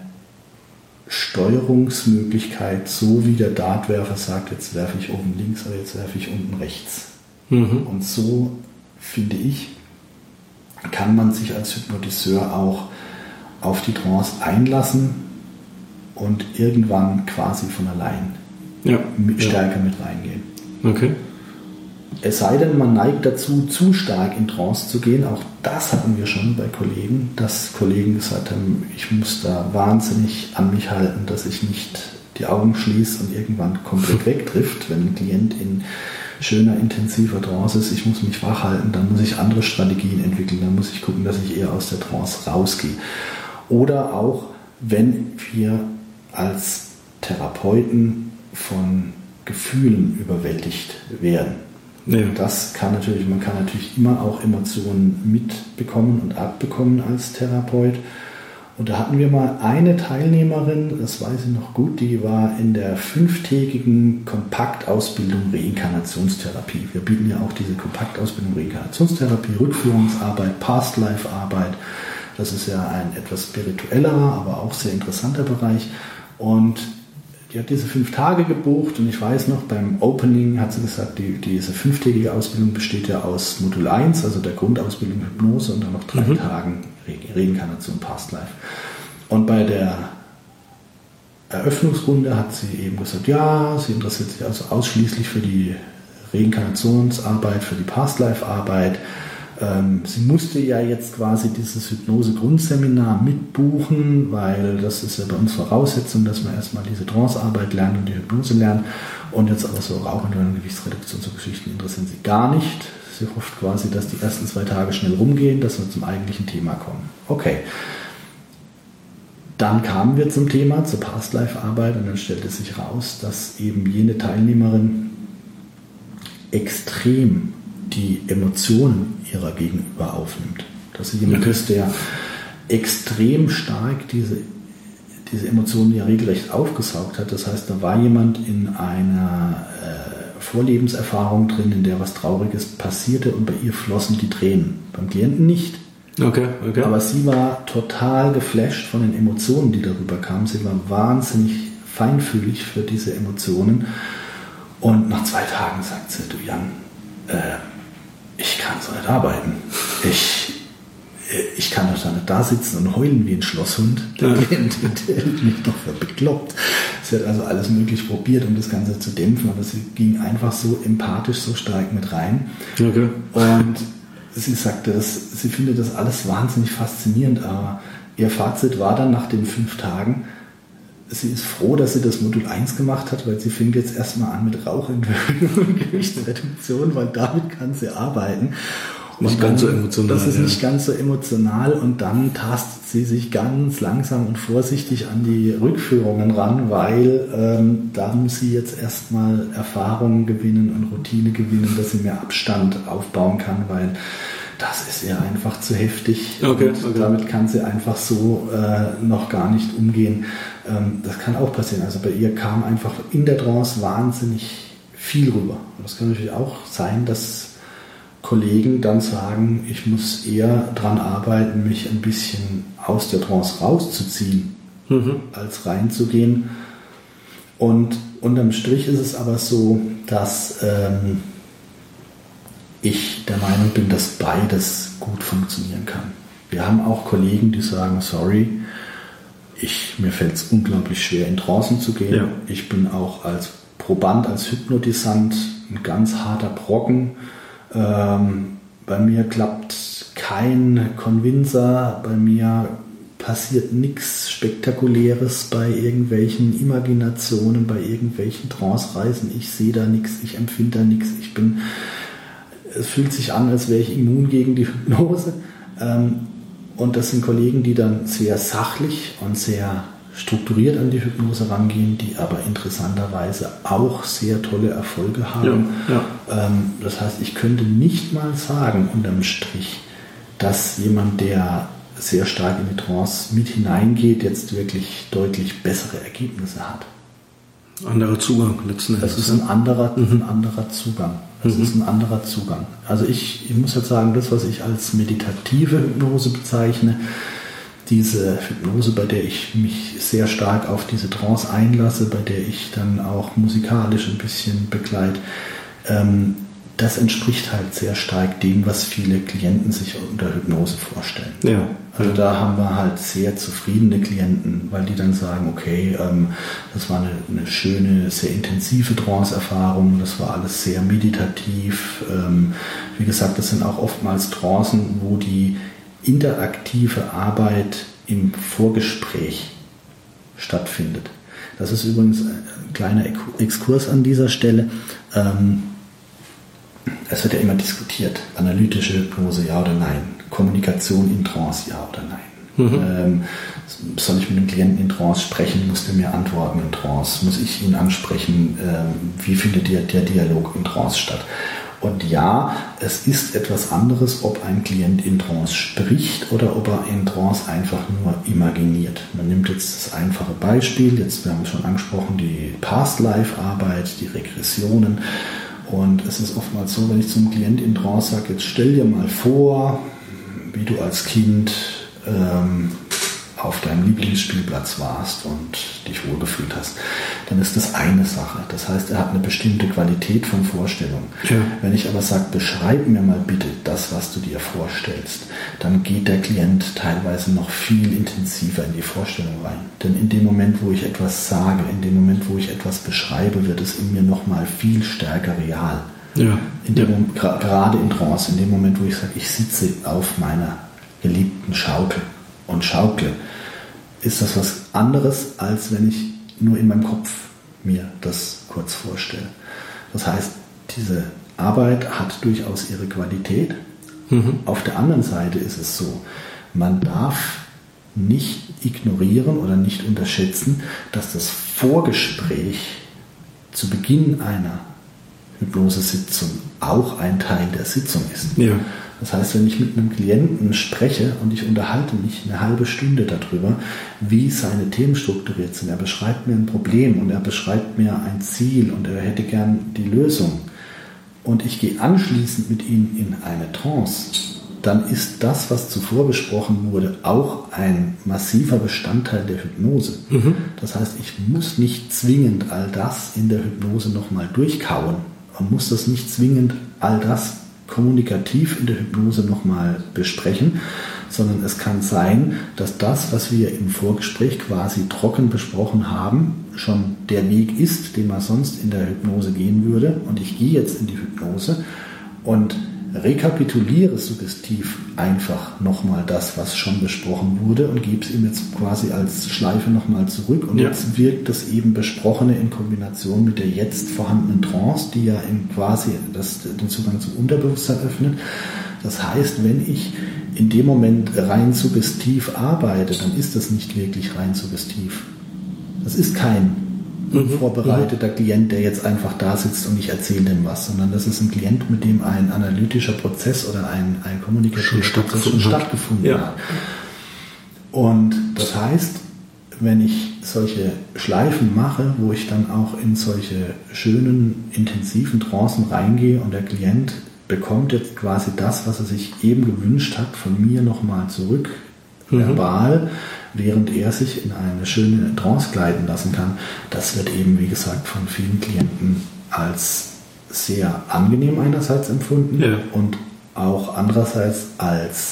Steuerungsmöglichkeit, so wie der Dartwerfer sagt, jetzt werfe ich oben links oder jetzt werfe ich unten rechts. Und so, finde ich, kann man sich als Hypnotiseur auch auf die Trance einlassen und irgendwann quasi von allein stärker mit reingehen. Okay. Es sei denn, man neigt dazu, zu stark in Trance zu gehen. Auch das hatten wir schon bei Kollegen, dass Kollegen gesagt haben, ich muss da wahnsinnig an mich halten, dass ich nicht die Augen schließe und irgendwann komplett wegtrifft, wenn ein Klient in schöner, intensiver Trance ist. Ich muss mich wach halten, dann muss ich andere Strategien entwickeln, dann muss ich gucken, dass ich eher aus der Trance rausgehe. Oder auch, wenn wir als Therapeuten von Gefühlen überwältigt werden. Ja. Das kann natürlich, man kann natürlich immer auch Emotionen mitbekommen und abbekommen als Therapeut. Und da hatten wir mal eine Teilnehmerin, das weiß ich noch gut, die war in der 5-tägigen Kompaktausbildung Reinkarnationstherapie. Wir bieten ja auch diese Kompaktausbildung Reinkarnationstherapie, Rückführungsarbeit, Past-Life-Arbeit. Das ist ja ein etwas spirituellerer, aber auch sehr interessanter Bereich. Und die hat diese 5 Tage gebucht und ich weiß noch, beim Opening hat sie gesagt, diese 5-tägige Ausbildung besteht ja aus Modul 1, also der Grundausbildung Hypnose und dann noch 3 Tagen Reinkarnation Past Life. Und bei der Eröffnungsrunde hat sie eben gesagt, ja, sie interessiert sich also ausschließlich für die Reinkarnationsarbeit, für die Past Life Arbeit. Sie musste ja jetzt quasi dieses Hypnose-Grundseminar mitbuchen, weil das ist ja bei uns Voraussetzung, dass man erstmal diese Trance-Arbeit lernt und die Hypnose lernt. Und jetzt aber so Rauch- und Gewichtsreduktion, so Geschichten interessieren sie gar nicht. Sie hofft quasi, dass die ersten 2 Tage schnell rumgehen, dass wir zum eigentlichen Thema kommen. Okay. Dann kamen wir zum Thema, zur Past-Life-Arbeit und dann stellte sich raus, dass eben jene Teilnehmerin extrem die Emotionen ihrer Gegenüber aufnimmt. Dass sie jemand ist, der extrem stark diese Emotionen ja regelrecht aufgesaugt hat. Das heißt, da war jemand in einer Vorlebenserfahrung drin, in der was Trauriges passierte und bei ihr flossen die Tränen. Beim Klienten nicht. Okay. Aber sie war total geflasht von den Emotionen, die darüber kamen. Sie war wahnsinnig feinfühlig für diese Emotionen. Und nach 2 Tagen sagt sie, du Jan, ich kann so nicht arbeiten. Ich kann doch da nicht da sitzen und heulen wie ein Schlosshund. Der Klient hält mich doch für bekloppt. Sie hat also alles möglich probiert, um das Ganze zu dämpfen, aber sie ging einfach so empathisch, so stark mit rein. Okay. Und sie sagte, sie findet das alles wahnsinnig faszinierend, aber ihr Fazit war dann nach den 5 Tagen, sie ist froh, dass sie das Modul 1 gemacht hat, weil sie fängt jetzt erstmal an mit Rauchentwöhnung und Gewichtsreduktion, weil damit kann sie arbeiten. Nicht ganz so emotional. Das ist nicht ganz so emotional und dann tastet sie sich ganz langsam und vorsichtig an die Rückführungen ran, weil da muss sie jetzt erstmal Erfahrungen gewinnen und Routine gewinnen, dass sie mehr Abstand aufbauen kann, weil das ist ihr einfach zu heftig. Okay. Damit kann sie einfach so noch gar nicht umgehen. Das kann auch passieren. Also bei ihr kam einfach in der Trance wahnsinnig viel rüber. Und das kann natürlich auch sein, dass Kollegen dann sagen, ich muss eher daran arbeiten, mich ein bisschen aus der Trance rauszuziehen, als reinzugehen. Und unterm Strich ist es aber so, dass ich der Meinung bin, dass beides gut funktionieren kann. Wir haben auch Kollegen, die sagen, sorry, mir fällt es unglaublich schwer, in Trancen zu gehen. Ja. Ich bin auch als Proband als Hypnotisant ein ganz harter Brocken. Bei mir klappt kein Convincer, bei mir passiert nichts Spektakuläres bei irgendwelchen Imaginationen, bei irgendwelchen Trance-Reisen. Ich sehe da nichts, ich empfinde da nichts. Es fühlt sich an, als wäre ich immun gegen die Hypnose. Und das sind Kollegen, die dann sehr sachlich und sehr strukturiert an die Hypnose rangehen, die aber interessanterweise auch sehr tolle Erfolge haben. Das heißt, ich könnte nicht mal sagen, unterm Strich, dass jemand, der sehr stark in die Trance mit hineingeht, jetzt wirklich deutlich bessere Ergebnisse hat. Anderer Zugang letzten Endes. Das ist ein anderer Zugang. Das ist ein anderer Zugang. Also ich muss jetzt sagen, das, was ich als meditative Hypnose bezeichne, diese Hypnose, bei der ich mich sehr stark auf diese Trance einlasse, bei der ich dann auch musikalisch ein bisschen begleite, das entspricht halt sehr stark dem, was viele Klienten sich unter Hypnose vorstellen. Ja. Also da haben wir halt sehr zufriedene Klienten, weil die dann sagen, okay, das war eine schöne, sehr intensive Trance-Erfahrung, das war alles sehr meditativ. Wie gesagt, das sind auch oftmals Trancen, wo die interaktive Arbeit im Vorgespräch stattfindet. Das ist übrigens ein kleiner Exkurs an dieser Stelle. Es wird ja immer diskutiert, analytische Hypnose, ja oder nein, Kommunikation in Trance, ja oder nein. Soll ich mit dem Klienten in Trance sprechen, muss der mir antworten in Trance, muss ich ihn ansprechen, wie findet der Dialog in Trance statt? Und ja, es ist etwas anderes, ob ein Klient in Trance spricht oder ob er in Trance einfach nur imaginiert. Man nimmt jetzt das einfache Beispiel, wir haben es schon angesprochen, die Past-Life-Arbeit, die Regressionen. Und es ist oftmals so, wenn ich zum Klient in Trance sage, jetzt stell dir mal vor, wie du als Kind auf deinem Lieblingsspielplatz warst und dich wohlgefühlt hast, dann ist das eine Sache. Das heißt, er hat eine bestimmte Qualität von Vorstellung. Ja. Wenn ich aber sage, beschreib mir mal bitte das, was du dir vorstellst, dann geht der Klient teilweise noch viel intensiver in die Vorstellung rein. Denn in dem Moment, wo ich etwas sage, in dem Moment, wo ich etwas beschreibe, wird es in mir noch mal viel stärker real. Ja. Gerade in Trance, in dem Moment, wo ich sage, ich sitze auf meiner geliebten Schaukel und schaukle, ist das was anderes, als wenn ich nur in meinem Kopf mir das kurz vorstelle. Das heißt, diese Arbeit hat durchaus ihre Qualität. Auf der anderen Seite ist es so, man darf nicht ignorieren oder nicht unterschätzen, dass das Vorgespräch zu Beginn einer Hypnosesitzung auch ein Teil der Sitzung ist. Ja. Das heißt, wenn ich mit einem Klienten spreche und ich unterhalte mich eine halbe Stunde darüber, wie seine Themen strukturiert sind, er beschreibt mir ein Problem und er beschreibt mir ein Ziel und er hätte gern die Lösung und ich gehe anschließend mit ihm in eine Trance, dann ist das, was zuvor besprochen wurde, auch ein massiver Bestandteil der Hypnose. Das heißt, ich muss nicht zwingend all das in der Hypnose nochmal durchkauen. Man muss das nicht zwingend all das kommunikativ in der Hypnose nochmal besprechen, sondern es kann sein, dass das, was wir im Vorgespräch quasi trocken besprochen haben, schon der Weg ist, den man sonst in der Hypnose gehen würde. Und ich gehe jetzt in die Hypnose und rekapituliere suggestiv einfach nochmal das, was schon besprochen wurde und gebe es ihm jetzt quasi als Schleife nochmal zurück und jetzt wirkt das eben Besprochene in Kombination mit der jetzt vorhandenen Trance, die ja quasi den Zugang zum Unterbewusstsein öffnet. Das heißt, wenn ich in dem Moment rein suggestiv arbeite, dann ist das nicht wirklich rein suggestiv. Das ist kein vorbereiteter Klient, der jetzt einfach da sitzt und ich erzähle dem was, sondern das ist ein Klient, mit dem ein analytischer Prozess oder ein kommunikativer Prozess schon stattgefunden hat. Und das heißt, wenn ich solche Schleifen mache, wo ich dann auch in solche schönen, intensiven Trancen reingehe und der Klient bekommt jetzt quasi das, was er sich eben gewünscht hat, von mir nochmal zurück, verbal, während er sich in eine schöne Trance gleiten lassen kann. Das wird eben, wie gesagt, von vielen Klienten als sehr angenehm einerseits empfunden und auch andererseits als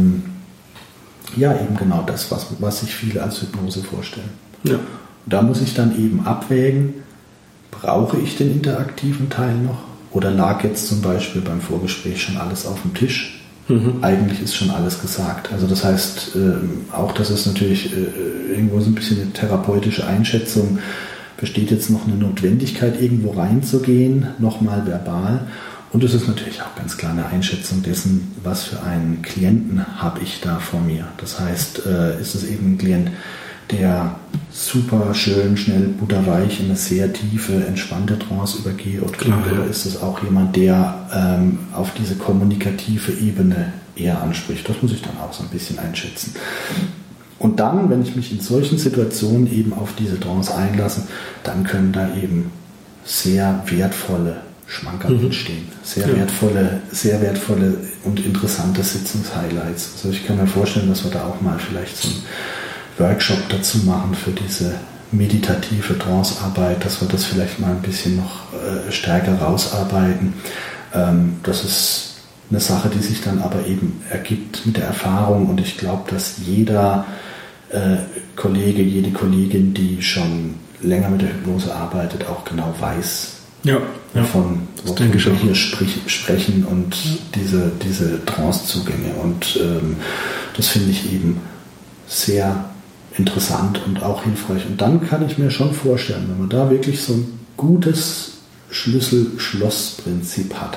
eben genau das, was sich viele als Hypnose vorstellen. Ja. Da muss ich dann eben abwägen, brauche ich den interaktiven Teil noch? Oder lag jetzt zum Beispiel beim Vorgespräch schon alles auf dem Tisch? Eigentlich ist schon alles gesagt. Also das heißt, auch das ist natürlich irgendwo so ein bisschen eine therapeutische Einschätzung. Besteht jetzt noch eine Notwendigkeit, irgendwo reinzugehen, nochmal verbal? Und es ist natürlich auch ganz klar eine Einschätzung dessen, was für einen Klienten habe ich da vor mir. Das heißt, ist es eben ein Klient, der super schön, schnell, butterweich in eine sehr tiefe, entspannte Trance übergeht, oder ist es auch jemand, der auf diese kommunikative Ebene eher anspricht? Das muss ich dann auch so ein bisschen einschätzen. Und dann, wenn ich mich in solchen Situationen eben auf diese Trance einlasse, dann können da eben sehr wertvolle Schmankerl entstehen. Sehr wertvolle und interessante Sitzungshighlights. Also ich kann mir vorstellen, dass wir da auch mal vielleicht so einen Workshop dazu machen für diese meditative Trancearbeit, dass wir das vielleicht mal ein bisschen noch stärker rausarbeiten. Das ist eine Sache, die sich dann aber eben ergibt mit der Erfahrung, und ich glaube, dass jeder Kollege, jede Kollegin, die schon länger mit der Hypnose arbeitet, auch genau weiß, wovon wir hier sprechen und diese Trancezugänge. Und das finde ich eben sehr interessant und auch hilfreich. Und dann kann ich mir schon vorstellen, wenn man da wirklich so ein gutes Schlüssel-Schloss-Prinzip hat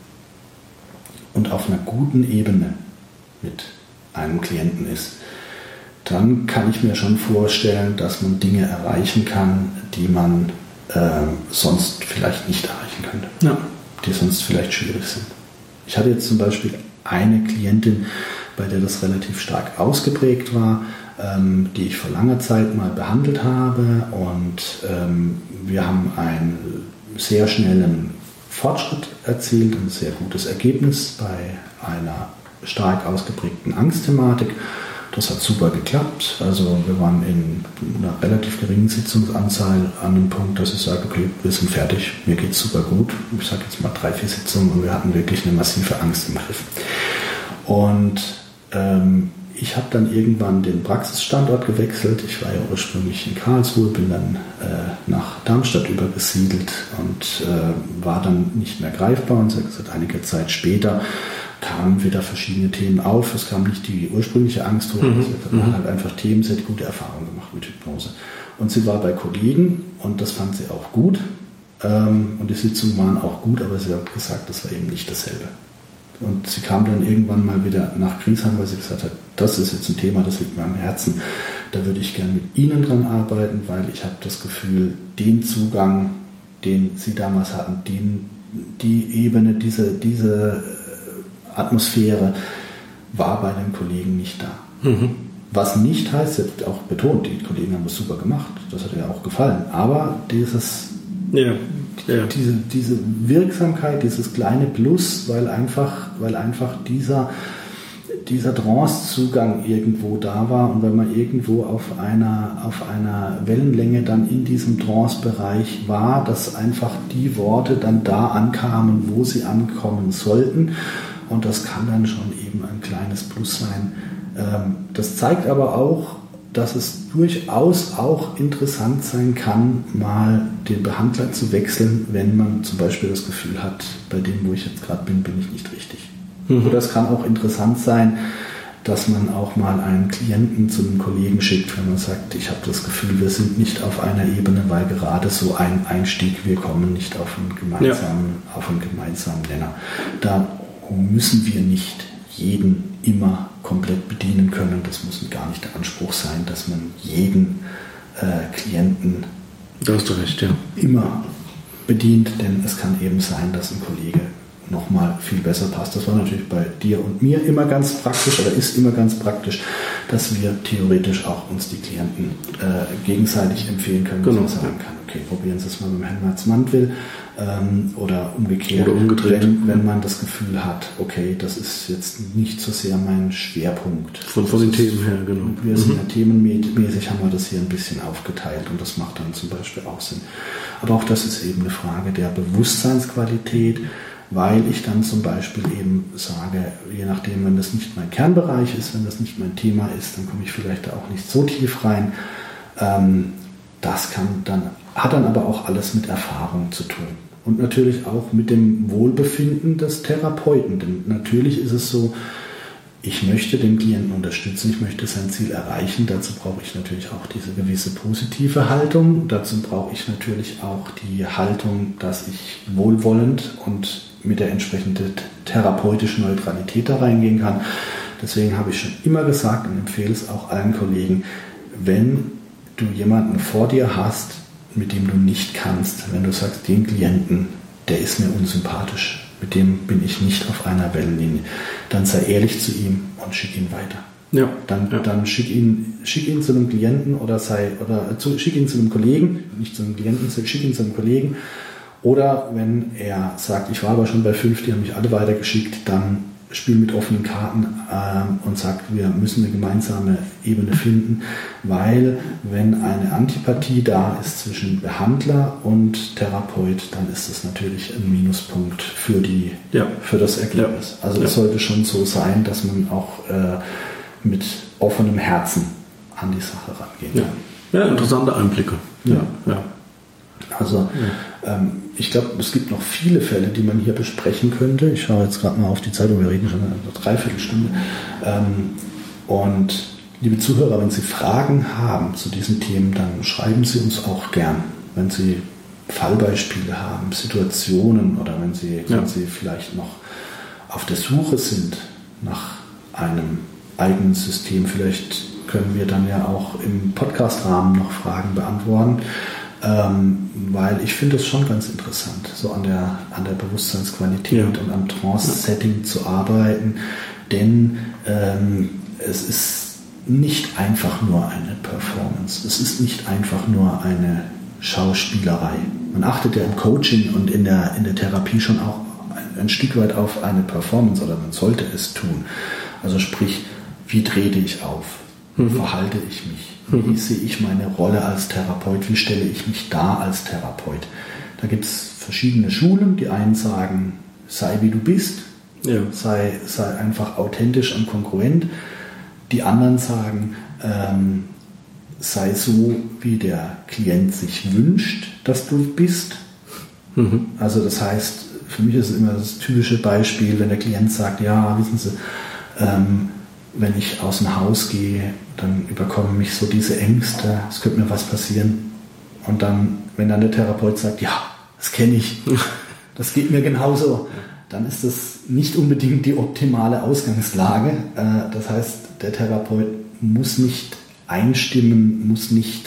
und auf einer guten Ebene mit einem Klienten ist, dann kann ich mir schon vorstellen, dass man Dinge erreichen kann, die man sonst vielleicht nicht erreichen könnte, die sonst vielleicht schwierig sind. Ich hatte jetzt zum Beispiel eine Klientin, bei der das relativ stark ausgeprägt war, die ich vor langer Zeit mal behandelt habe, und wir haben einen sehr schnellen Fortschritt erzielt, ein sehr gutes Ergebnis bei einer stark ausgeprägten Angstthematik. Das hat super geklappt. Also wir waren in einer relativ geringen Sitzungsanzahl an einem Punkt, dass ich sage, okay, wir sind fertig, mir geht es super gut. Ich sage jetzt mal 3-4 Sitzungen, und wir hatten wirklich eine massive Angst im Griff. Und ich habe dann irgendwann den Praxisstandort gewechselt. Ich war ja ursprünglich in Karlsruhe, bin dann nach Darmstadt übergesiedelt und war dann nicht mehr greifbar. Und seit einiger Zeit später kamen wieder verschiedene Themen auf. Es kam nicht die ursprüngliche Angst hoch, man hat halt einfach Themen, sie hat gute Erfahrungen gemacht mit Hypnose. Und sie war bei Kollegen, und das fand sie auch gut. Und die Sitzungen waren auch gut, aber sie hat gesagt, das war eben nicht dasselbe. Und sie kam dann irgendwann mal wieder nach Griesheim, weil sie gesagt hat, das ist jetzt ein Thema, das liegt mir am Herzen. Da würde ich gerne mit Ihnen dran arbeiten, weil ich habe das Gefühl, den Zugang, den Sie damals hatten, die Ebene, diese Atmosphäre war bei den Kollegen nicht da. Was nicht heißt, sie hat auch betont, die Kollegen haben das super gemacht, das hat ihr auch gefallen, aber diese Wirksamkeit, dieses kleine Plus, weil einfach dieser Trance-Zugang irgendwo da war, und weil man irgendwo auf einer Wellenlänge dann in diesem Trance-Bereich war, dass einfach die Worte dann da ankamen, wo sie ankommen sollten, und das kann dann schon eben ein kleines Plus sein. Das zeigt aber auch, dass es durchaus auch interessant sein kann, mal den Behandler zu wechseln, wenn man zum Beispiel das Gefühl hat, bei dem, wo ich jetzt gerade bin ich nicht richtig. Oder es kann auch interessant sein, dass man auch mal einen Klienten zu einem Kollegen schickt, wenn man sagt, ich habe das Gefühl, wir sind nicht auf einer Ebene, weil gerade so ein Einstieg, wir kommen nicht auf einen gemeinsamen Nenner. Da müssen wir nicht jeden immer komplett bedienen können. Das muss gar nicht der Anspruch sein, dass man jeden Klienten da hast du recht, immer bedient, denn es kann eben sein, dass ein Kollege nochmal viel besser passt. Das war natürlich bei dir und mir immer ganz praktisch, oder ist immer ganz praktisch, dass wir theoretisch auch uns die Klienten gegenseitig empfehlen können, dass man sagen kann, okay, probieren Sie es mal mit dem Herrn Marzmann-Will, oder umgekehrt, wenn man das Gefühl hat, okay, das ist jetzt nicht so sehr mein Schwerpunkt. Von den Themen her, genau. Wir sind ja themenmäßig, haben wir das hier ein bisschen aufgeteilt, und das macht dann zum Beispiel auch Sinn. Aber auch das ist eben eine Frage der Bewusstseinsqualität, weil ich dann zum Beispiel eben sage, je nachdem, wenn das nicht mein Kernbereich ist, wenn das nicht mein Thema ist, dann komme ich vielleicht auch nicht so tief rein. Das kann dann hat dann aber auch alles mit Erfahrung zu tun. Und natürlich auch mit dem Wohlbefinden des Therapeuten. Denn natürlich ist es so, ich möchte den Klienten unterstützen, ich möchte sein Ziel erreichen. Dazu brauche ich natürlich auch diese gewisse positive Haltung. Dazu brauche ich natürlich auch die Haltung, dass ich wohlwollend und mit der entsprechenden therapeutischen Neutralität da reingehen kann. Deswegen habe ich schon immer gesagt und empfehle es auch allen Kollegen, wenn du jemanden vor dir hast, mit dem du nicht kannst, wenn du sagst, den Klienten, der ist mir unsympathisch, mit dem bin ich nicht auf einer Wellenlinie, dann sei ehrlich zu ihm und schick ihn weiter. Ja. Dann schick ihn zu einem Klienten schick ihn zu einem Kollegen, nicht zu einem Klienten, schick ihn zu einem Kollegen. Oder wenn er sagt, ich war aber schon bei 5, die haben mich alle weitergeschickt, dann spiel mit offenen Karten und sag, wir müssen eine gemeinsame Ebene finden, weil wenn eine Antipathie da ist zwischen Behandler und Therapeut, dann ist das natürlich ein Minuspunkt für das Ergebnis. Also es sollte schon so sein, dass man auch mit offenem Herzen an die Sache rangehen kann. Ja, interessante Einblicke. Ja. Also ich glaube, es gibt noch viele Fälle, die man hier besprechen könnte. Ich schaue jetzt gerade mal auf die Zeit und wir reden schon eine Dreiviertelstunde. Und liebe Zuhörer, wenn Sie Fragen haben zu diesen Themen, dann schreiben Sie uns auch gern. Wenn Sie Fallbeispiele haben, Situationen oder wenn Sie vielleicht noch auf der Suche sind nach einem eigenen System, vielleicht können wir dann ja auch im Podcast-Rahmen noch Fragen beantworten. Weil ich finde es schon ganz interessant, so an der Bewusstseinsqualität und am Trance-Setting zu arbeiten, denn es ist nicht einfach nur eine Performance, es ist nicht einfach nur eine Schauspielerei. Man achtet ja im Coaching und in der Therapie schon auch ein Stück weit auf eine Performance oder man sollte es tun. Also sprich, wie trete ich auf? Wie verhalte ich mich? Wie sehe ich meine Rolle als Therapeut? Wie stelle ich mich dar als Therapeut? Da gibt es verschiedene Schulen. Die einen sagen, sei wie du bist, sei einfach authentisch und kongruent. Die anderen sagen, sei so, wie der Klient sich wünscht, dass du bist. Also das heißt, für mich ist es immer das typische Beispiel, wenn der Klient sagt, ja, wissen Sie, wenn ich aus dem Haus gehe, dann überkommen mich so diese Ängste, es könnte mir was passieren. Und dann, wenn dann der Therapeut sagt, ja, das kenne ich, das geht mir genauso, dann ist das nicht unbedingt die optimale Ausgangslage. Das heißt, der Therapeut muss nicht einstimmen, muss nicht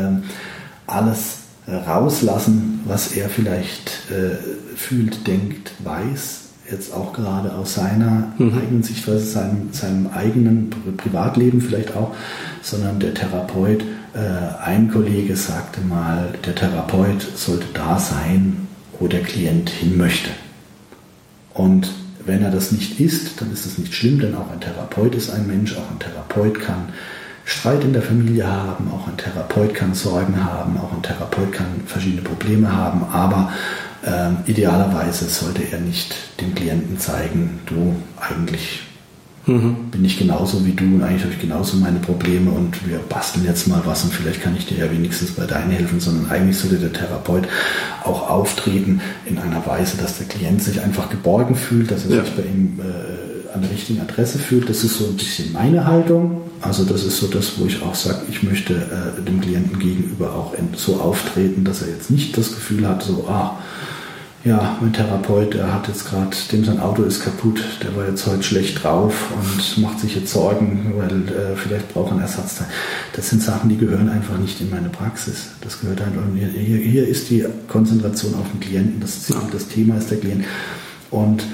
alles rauslassen, was er vielleicht fühlt, denkt, weiß, jetzt auch gerade aus seiner eigenen Sichtweise, seinem eigenen Privatleben vielleicht auch, sondern der Therapeut, ein Kollege sagte mal, der Therapeut sollte da sein, wo der Klient hin möchte. Und wenn er das nicht ist, dann ist das nicht schlimm, denn auch ein Therapeut ist ein Mensch, auch ein Therapeut kann Streit in der Familie haben, auch ein Therapeut kann Sorgen haben, auch ein Therapeut kann verschiedene Probleme haben, aber idealerweise sollte er nicht dem Klienten zeigen, du, eigentlich bin ich genauso wie du und eigentlich habe ich genauso meine Probleme und wir basteln jetzt mal was und vielleicht kann ich dir ja wenigstens bei deinen helfen, sondern eigentlich sollte der Therapeut auch auftreten in einer Weise, dass der Klient sich einfach geborgen fühlt, dass er sich bei ihm an der richtigen Adresse fühlt. Das ist so ein bisschen meine Haltung. Also das ist so das, wo ich auch sage, ich möchte dem Klienten gegenüber auch so auftreten, dass er jetzt nicht das Gefühl hat, so, ja, mein Therapeut, der hat jetzt gerade, dem sein Auto ist kaputt, der war jetzt heute schlecht drauf und macht sich jetzt Sorgen, weil vielleicht braucht er einen Ersatzteil. Das sind Sachen, die gehören einfach nicht in meine Praxis. Das gehört einfach, hier ist die Konzentration auf den Klienten, das Thema ist der Klient. Und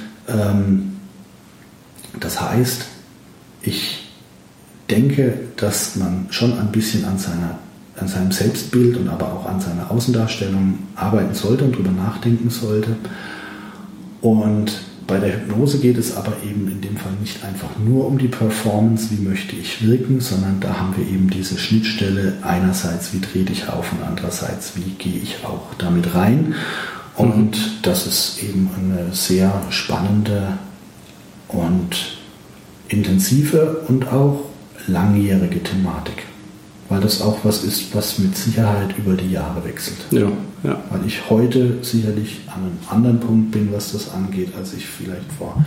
das heißt, ich denke, dass man schon ein bisschen an seinem Selbstbild und aber auch an seiner Außendarstellung arbeiten sollte und darüber nachdenken sollte. Und bei der Hypnose geht es aber eben in dem Fall nicht einfach nur um die Performance, wie möchte ich wirken, sondern da haben wir eben diese Schnittstelle, einerseits wie trete ich auf und andererseits wie gehe ich auch damit rein. Und das ist eben eine sehr spannende und intensive und auch langjährige Thematik. weil das auch was ist, was mit Sicherheit über die Jahre wechselt. Ja. Weil ich heute sicherlich an einem anderen Punkt bin, was das angeht, als ich vielleicht vor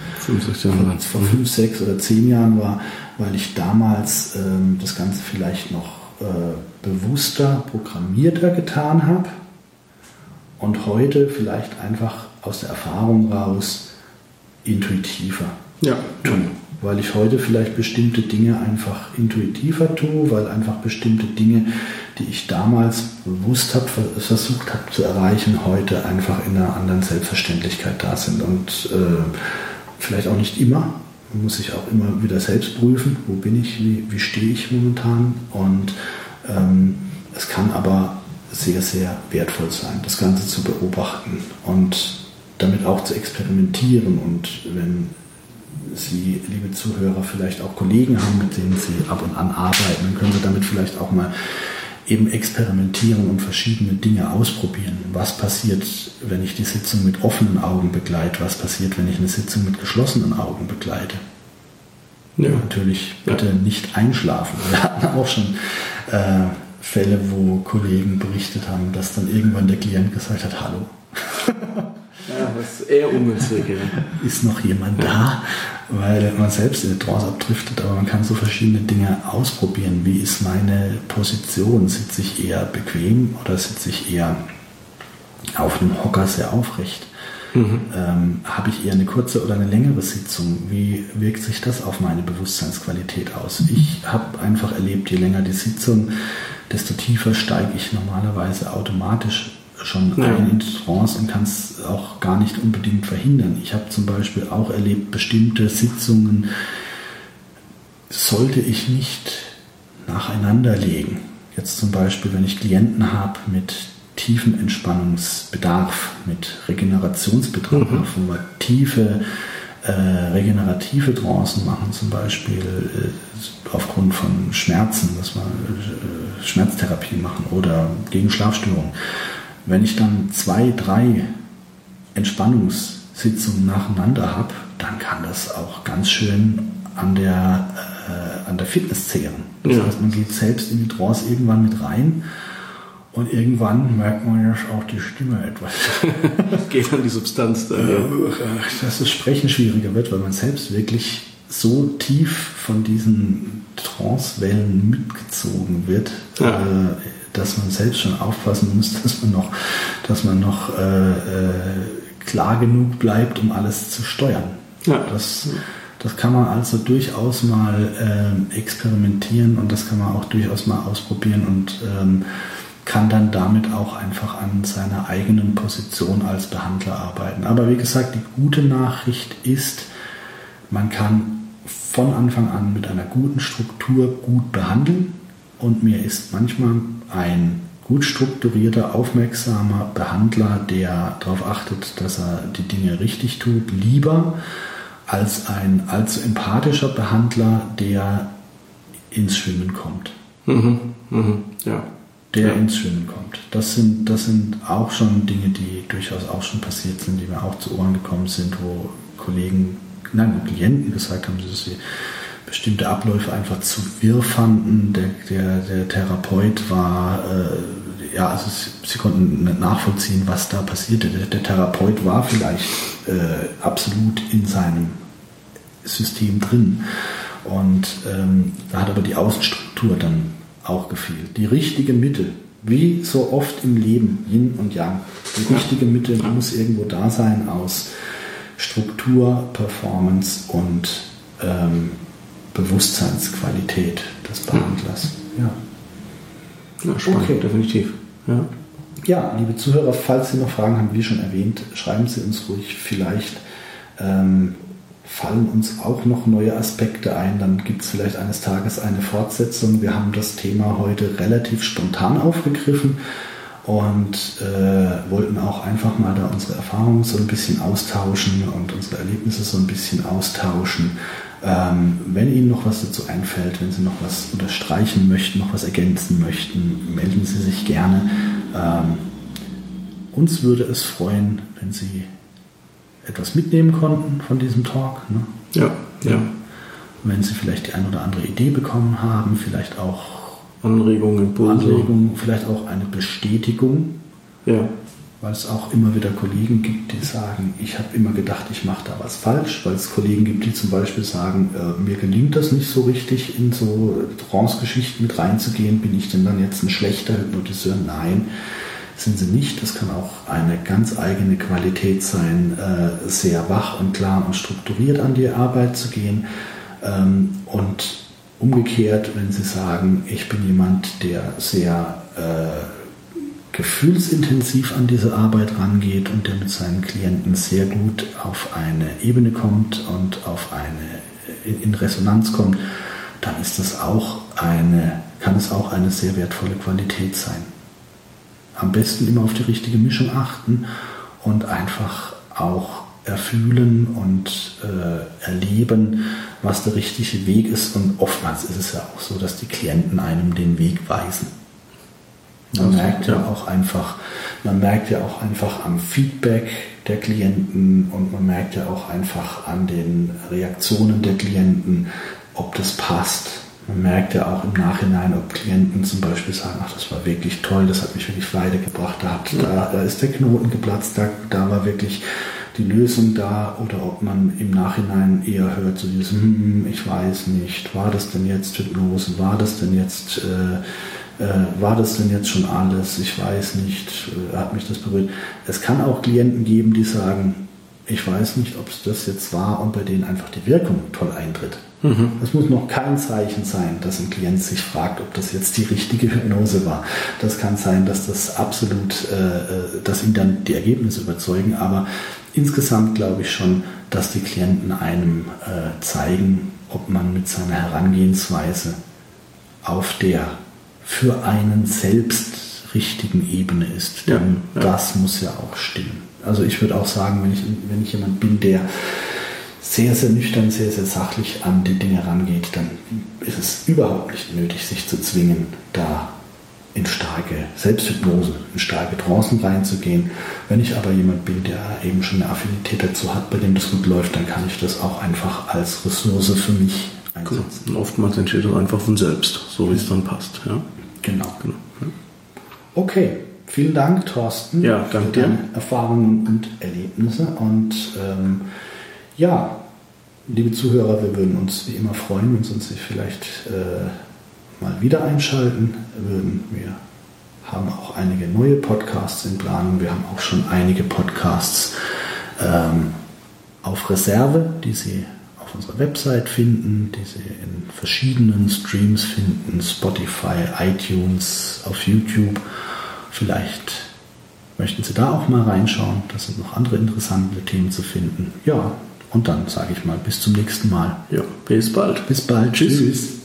5, 6 oder 10 Jahren war, weil ich damals das Ganze vielleicht noch bewusster, programmierter getan habe und heute vielleicht einfach aus der Erfahrung raus intuitiver tue. Weil ich heute vielleicht bestimmte Dinge einfach intuitiver tue, weil einfach bestimmte Dinge, die ich damals bewusst versucht habe zu erreichen, heute einfach in einer anderen Selbstverständlichkeit da sind. Und vielleicht auch nicht immer. Man muss sich auch immer wieder selbst prüfen, wo bin ich, wie stehe ich momentan. Und es kann aber sehr, sehr wertvoll sein, das Ganze zu beobachten und damit auch zu experimentieren. Und wenn Sie, liebe Zuhörer, vielleicht auch Kollegen haben, mit denen Sie ab und an arbeiten, dann können Sie damit vielleicht auch mal eben experimentieren und verschiedene Dinge ausprobieren. Was passiert, wenn ich die Sitzung mit offenen Augen begleite? Was passiert, wenn ich eine Sitzung mit geschlossenen Augen begleite? Ja. Natürlich bitte nicht einschlafen. Wir hatten auch schon Fälle, wo Kollegen berichtet haben, dass dann irgendwann der Klient gesagt hat, hallo. Ja, das ist eher ungünstig. Ja. Ist noch jemand da? Weil man selbst in die Trance abdriftet, aber man kann so verschiedene Dinge ausprobieren. Wie ist meine Position? Sitze ich eher bequem oder sitze ich eher auf einem Hocker sehr aufrecht? Habe ich eher eine kurze oder eine längere Sitzung? Wie wirkt sich das auf meine Bewusstseinsqualität aus? Ich habe einfach erlebt, je länger die Sitzung, desto tiefer steige ich normalerweise automatisch schon ein in die Trance und kann es auch gar nicht unbedingt verhindern. Ich habe zum Beispiel auch erlebt, bestimmte Sitzungen sollte ich nicht nacheinander legen. Jetzt zum Beispiel, wenn ich Klienten habe mit tiefen Entspannungsbedarf, mit Regenerationsbedarf, wo wir tiefe regenerative Trancen machen, zum Beispiel aufgrund von Schmerzen, dass wir Schmerztherapie machen oder gegen Schlafstörungen. Wenn ich dann 2, 3 Entspannungssitzungen nacheinander habe, dann kann das auch ganz schön an der Fitness zehren. Das heißt, man geht selbst in die Trance irgendwann mit rein und irgendwann merkt man ja auch die Stimme etwas. Geht an die Substanz da. Dass das Sprechen schwieriger wird, weil man selbst wirklich so tief von diesen Trance-Wellen mitgezogen wird, dass man selbst schon aufpassen muss, dass man noch klar genug bleibt, um alles zu steuern. Ja. Das kann man also durchaus mal experimentieren und das kann man auch durchaus mal ausprobieren und kann dann damit auch einfach an seiner eigenen Position als Behandler arbeiten. Aber wie gesagt, die gute Nachricht ist, man kann von Anfang an mit einer guten Struktur gut behandeln und mir ist manchmal ein gut strukturierter, aufmerksamer Behandler, der darauf achtet, dass er die Dinge richtig tut, lieber als ein allzu empathischer Behandler, der ins Schwimmen kommt. Der ins Schwimmen kommt. Das sind auch schon Dinge, die durchaus auch schon passiert sind, die mir auch zu Ohren gekommen sind, wo Klienten gesagt haben, dass sie bestimmte Abläufe einfach zu wirr fanden. Der Therapeut war, sie konnten nicht nachvollziehen, was da passierte. Der Therapeut war vielleicht absolut in seinem System drin. Und da hat aber die Außenstruktur dann auch gefehlt. Die richtige Mitte, wie so oft im Leben, Yin und Yang, die richtige Mitte muss irgendwo da sein aus Struktur, Performance und Bewusstseinsqualität des Behandlers. Ja, spannend, okay. Definitiv. Ja, liebe Zuhörer, falls Sie noch Fragen haben, wie schon erwähnt, schreiben Sie uns ruhig. Vielleicht fallen uns auch noch neue Aspekte ein. Dann gibt es vielleicht eines Tages eine Fortsetzung. Wir haben das Thema heute relativ spontan aufgegriffen und wollten auch einfach mal da unsere Erfahrungen so ein bisschen austauschen und unsere Erlebnisse so ein bisschen austauschen. Wenn Ihnen noch was dazu einfällt, wenn Sie noch was unterstreichen möchten, noch was ergänzen möchten, melden Sie sich gerne. Uns würde es freuen, wenn Sie etwas mitnehmen konnten von diesem Talk. Ne? Ja. Wenn Sie vielleicht die eine oder andere Idee bekommen haben, vielleicht auch Anregungen, Impulse. Anregungen, vielleicht auch eine Bestätigung. Ja. Weil es auch immer wieder Kollegen gibt, die sagen, ich habe immer gedacht, ich mache da was falsch, weil es Kollegen gibt, die zum Beispiel sagen, mir gelingt das nicht so richtig, in so Trance-Geschichten mit reinzugehen, bin ich denn dann jetzt ein schlechter Hypnotiseur? Nein, sind sie nicht. Das kann auch eine ganz eigene Qualität sein, sehr wach und klar und strukturiert an die Arbeit zu gehen. Und umgekehrt, wenn sie sagen, ich bin jemand, der sehr gefühlsintensiv an diese Arbeit rangeht und der mit seinen Klienten sehr gut auf eine Ebene kommt und in Resonanz kommt, dann ist das kann es auch eine sehr wertvolle Qualität sein. Am besten immer auf die richtige Mischung achten und einfach auch erfühlen und erleben, was der richtige Weg ist. Und oftmals ist es ja auch so, dass die Klienten einem den Weg weisen. Man merkt ja auch einfach am Feedback der Klienten und man merkt ja auch einfach an den Reaktionen der Klienten, ob das passt. Man merkt ja auch im Nachhinein, ob Klienten zum Beispiel sagen, ach, das war wirklich toll, das hat mich wirklich weitergebracht, da ist der Knoten geplatzt, da war wirklich die Lösung da, oder ob man im Nachhinein eher hört, so dieses, ich weiß nicht, war das denn jetzt Hypnose, war das denn jetzt schon alles, ich weiß nicht, hat mich das berührt. Es kann auch Klienten geben, die sagen, ich weiß nicht, ob es das jetzt war, und bei denen einfach die Wirkung toll eintritt. Das muss noch kein Zeichen sein, dass ein Klient sich fragt, ob das jetzt die richtige Hypnose war. Das kann sein, dass das absolut, dass ihn dann die Ergebnisse überzeugen, aber insgesamt glaube ich schon, dass die Klienten einem zeigen, ob man mit seiner Herangehensweise auf der für einen selbst richtigen Ebene ist. Denn das muss ja auch stimmen. Also ich würde auch sagen, wenn ich jemand bin, der sehr, sehr nüchtern, sehr, sehr sachlich an die Dinge rangeht, dann ist es überhaupt nicht nötig, sich zu zwingen, da in starke Selbsthypnose, in starke Trancen reinzugehen. Wenn ich aber jemand bin, der eben schon eine Affinität dazu hat, bei dem das gut läuft, dann kann ich das auch einfach als Ressource für mich einsetzen. Und oftmals entsteht das einfach von selbst, so wie es dann passt. Ja? Genau. Ja. Okay, vielen Dank, Thorsten, ja, danke für deine Erfahrungen und Erlebnisse. Und liebe Zuhörer, wir würden uns wie immer freuen, wenn Sie uns vielleicht mal wieder einschalten würden. Wir haben auch einige neue Podcasts in Planung. Wir haben auch schon einige Podcasts auf Reserve, die Sie auf unserer Website finden, die Sie in verschiedenen Streams finden, Spotify, iTunes, auf YouTube. Vielleicht möchten Sie da auch mal reinschauen. Da sind noch andere interessante Themen zu finden. Ja, und dann sage ich mal bis zum nächsten Mal. Ja, bis bald. Bis bald. Tschüss.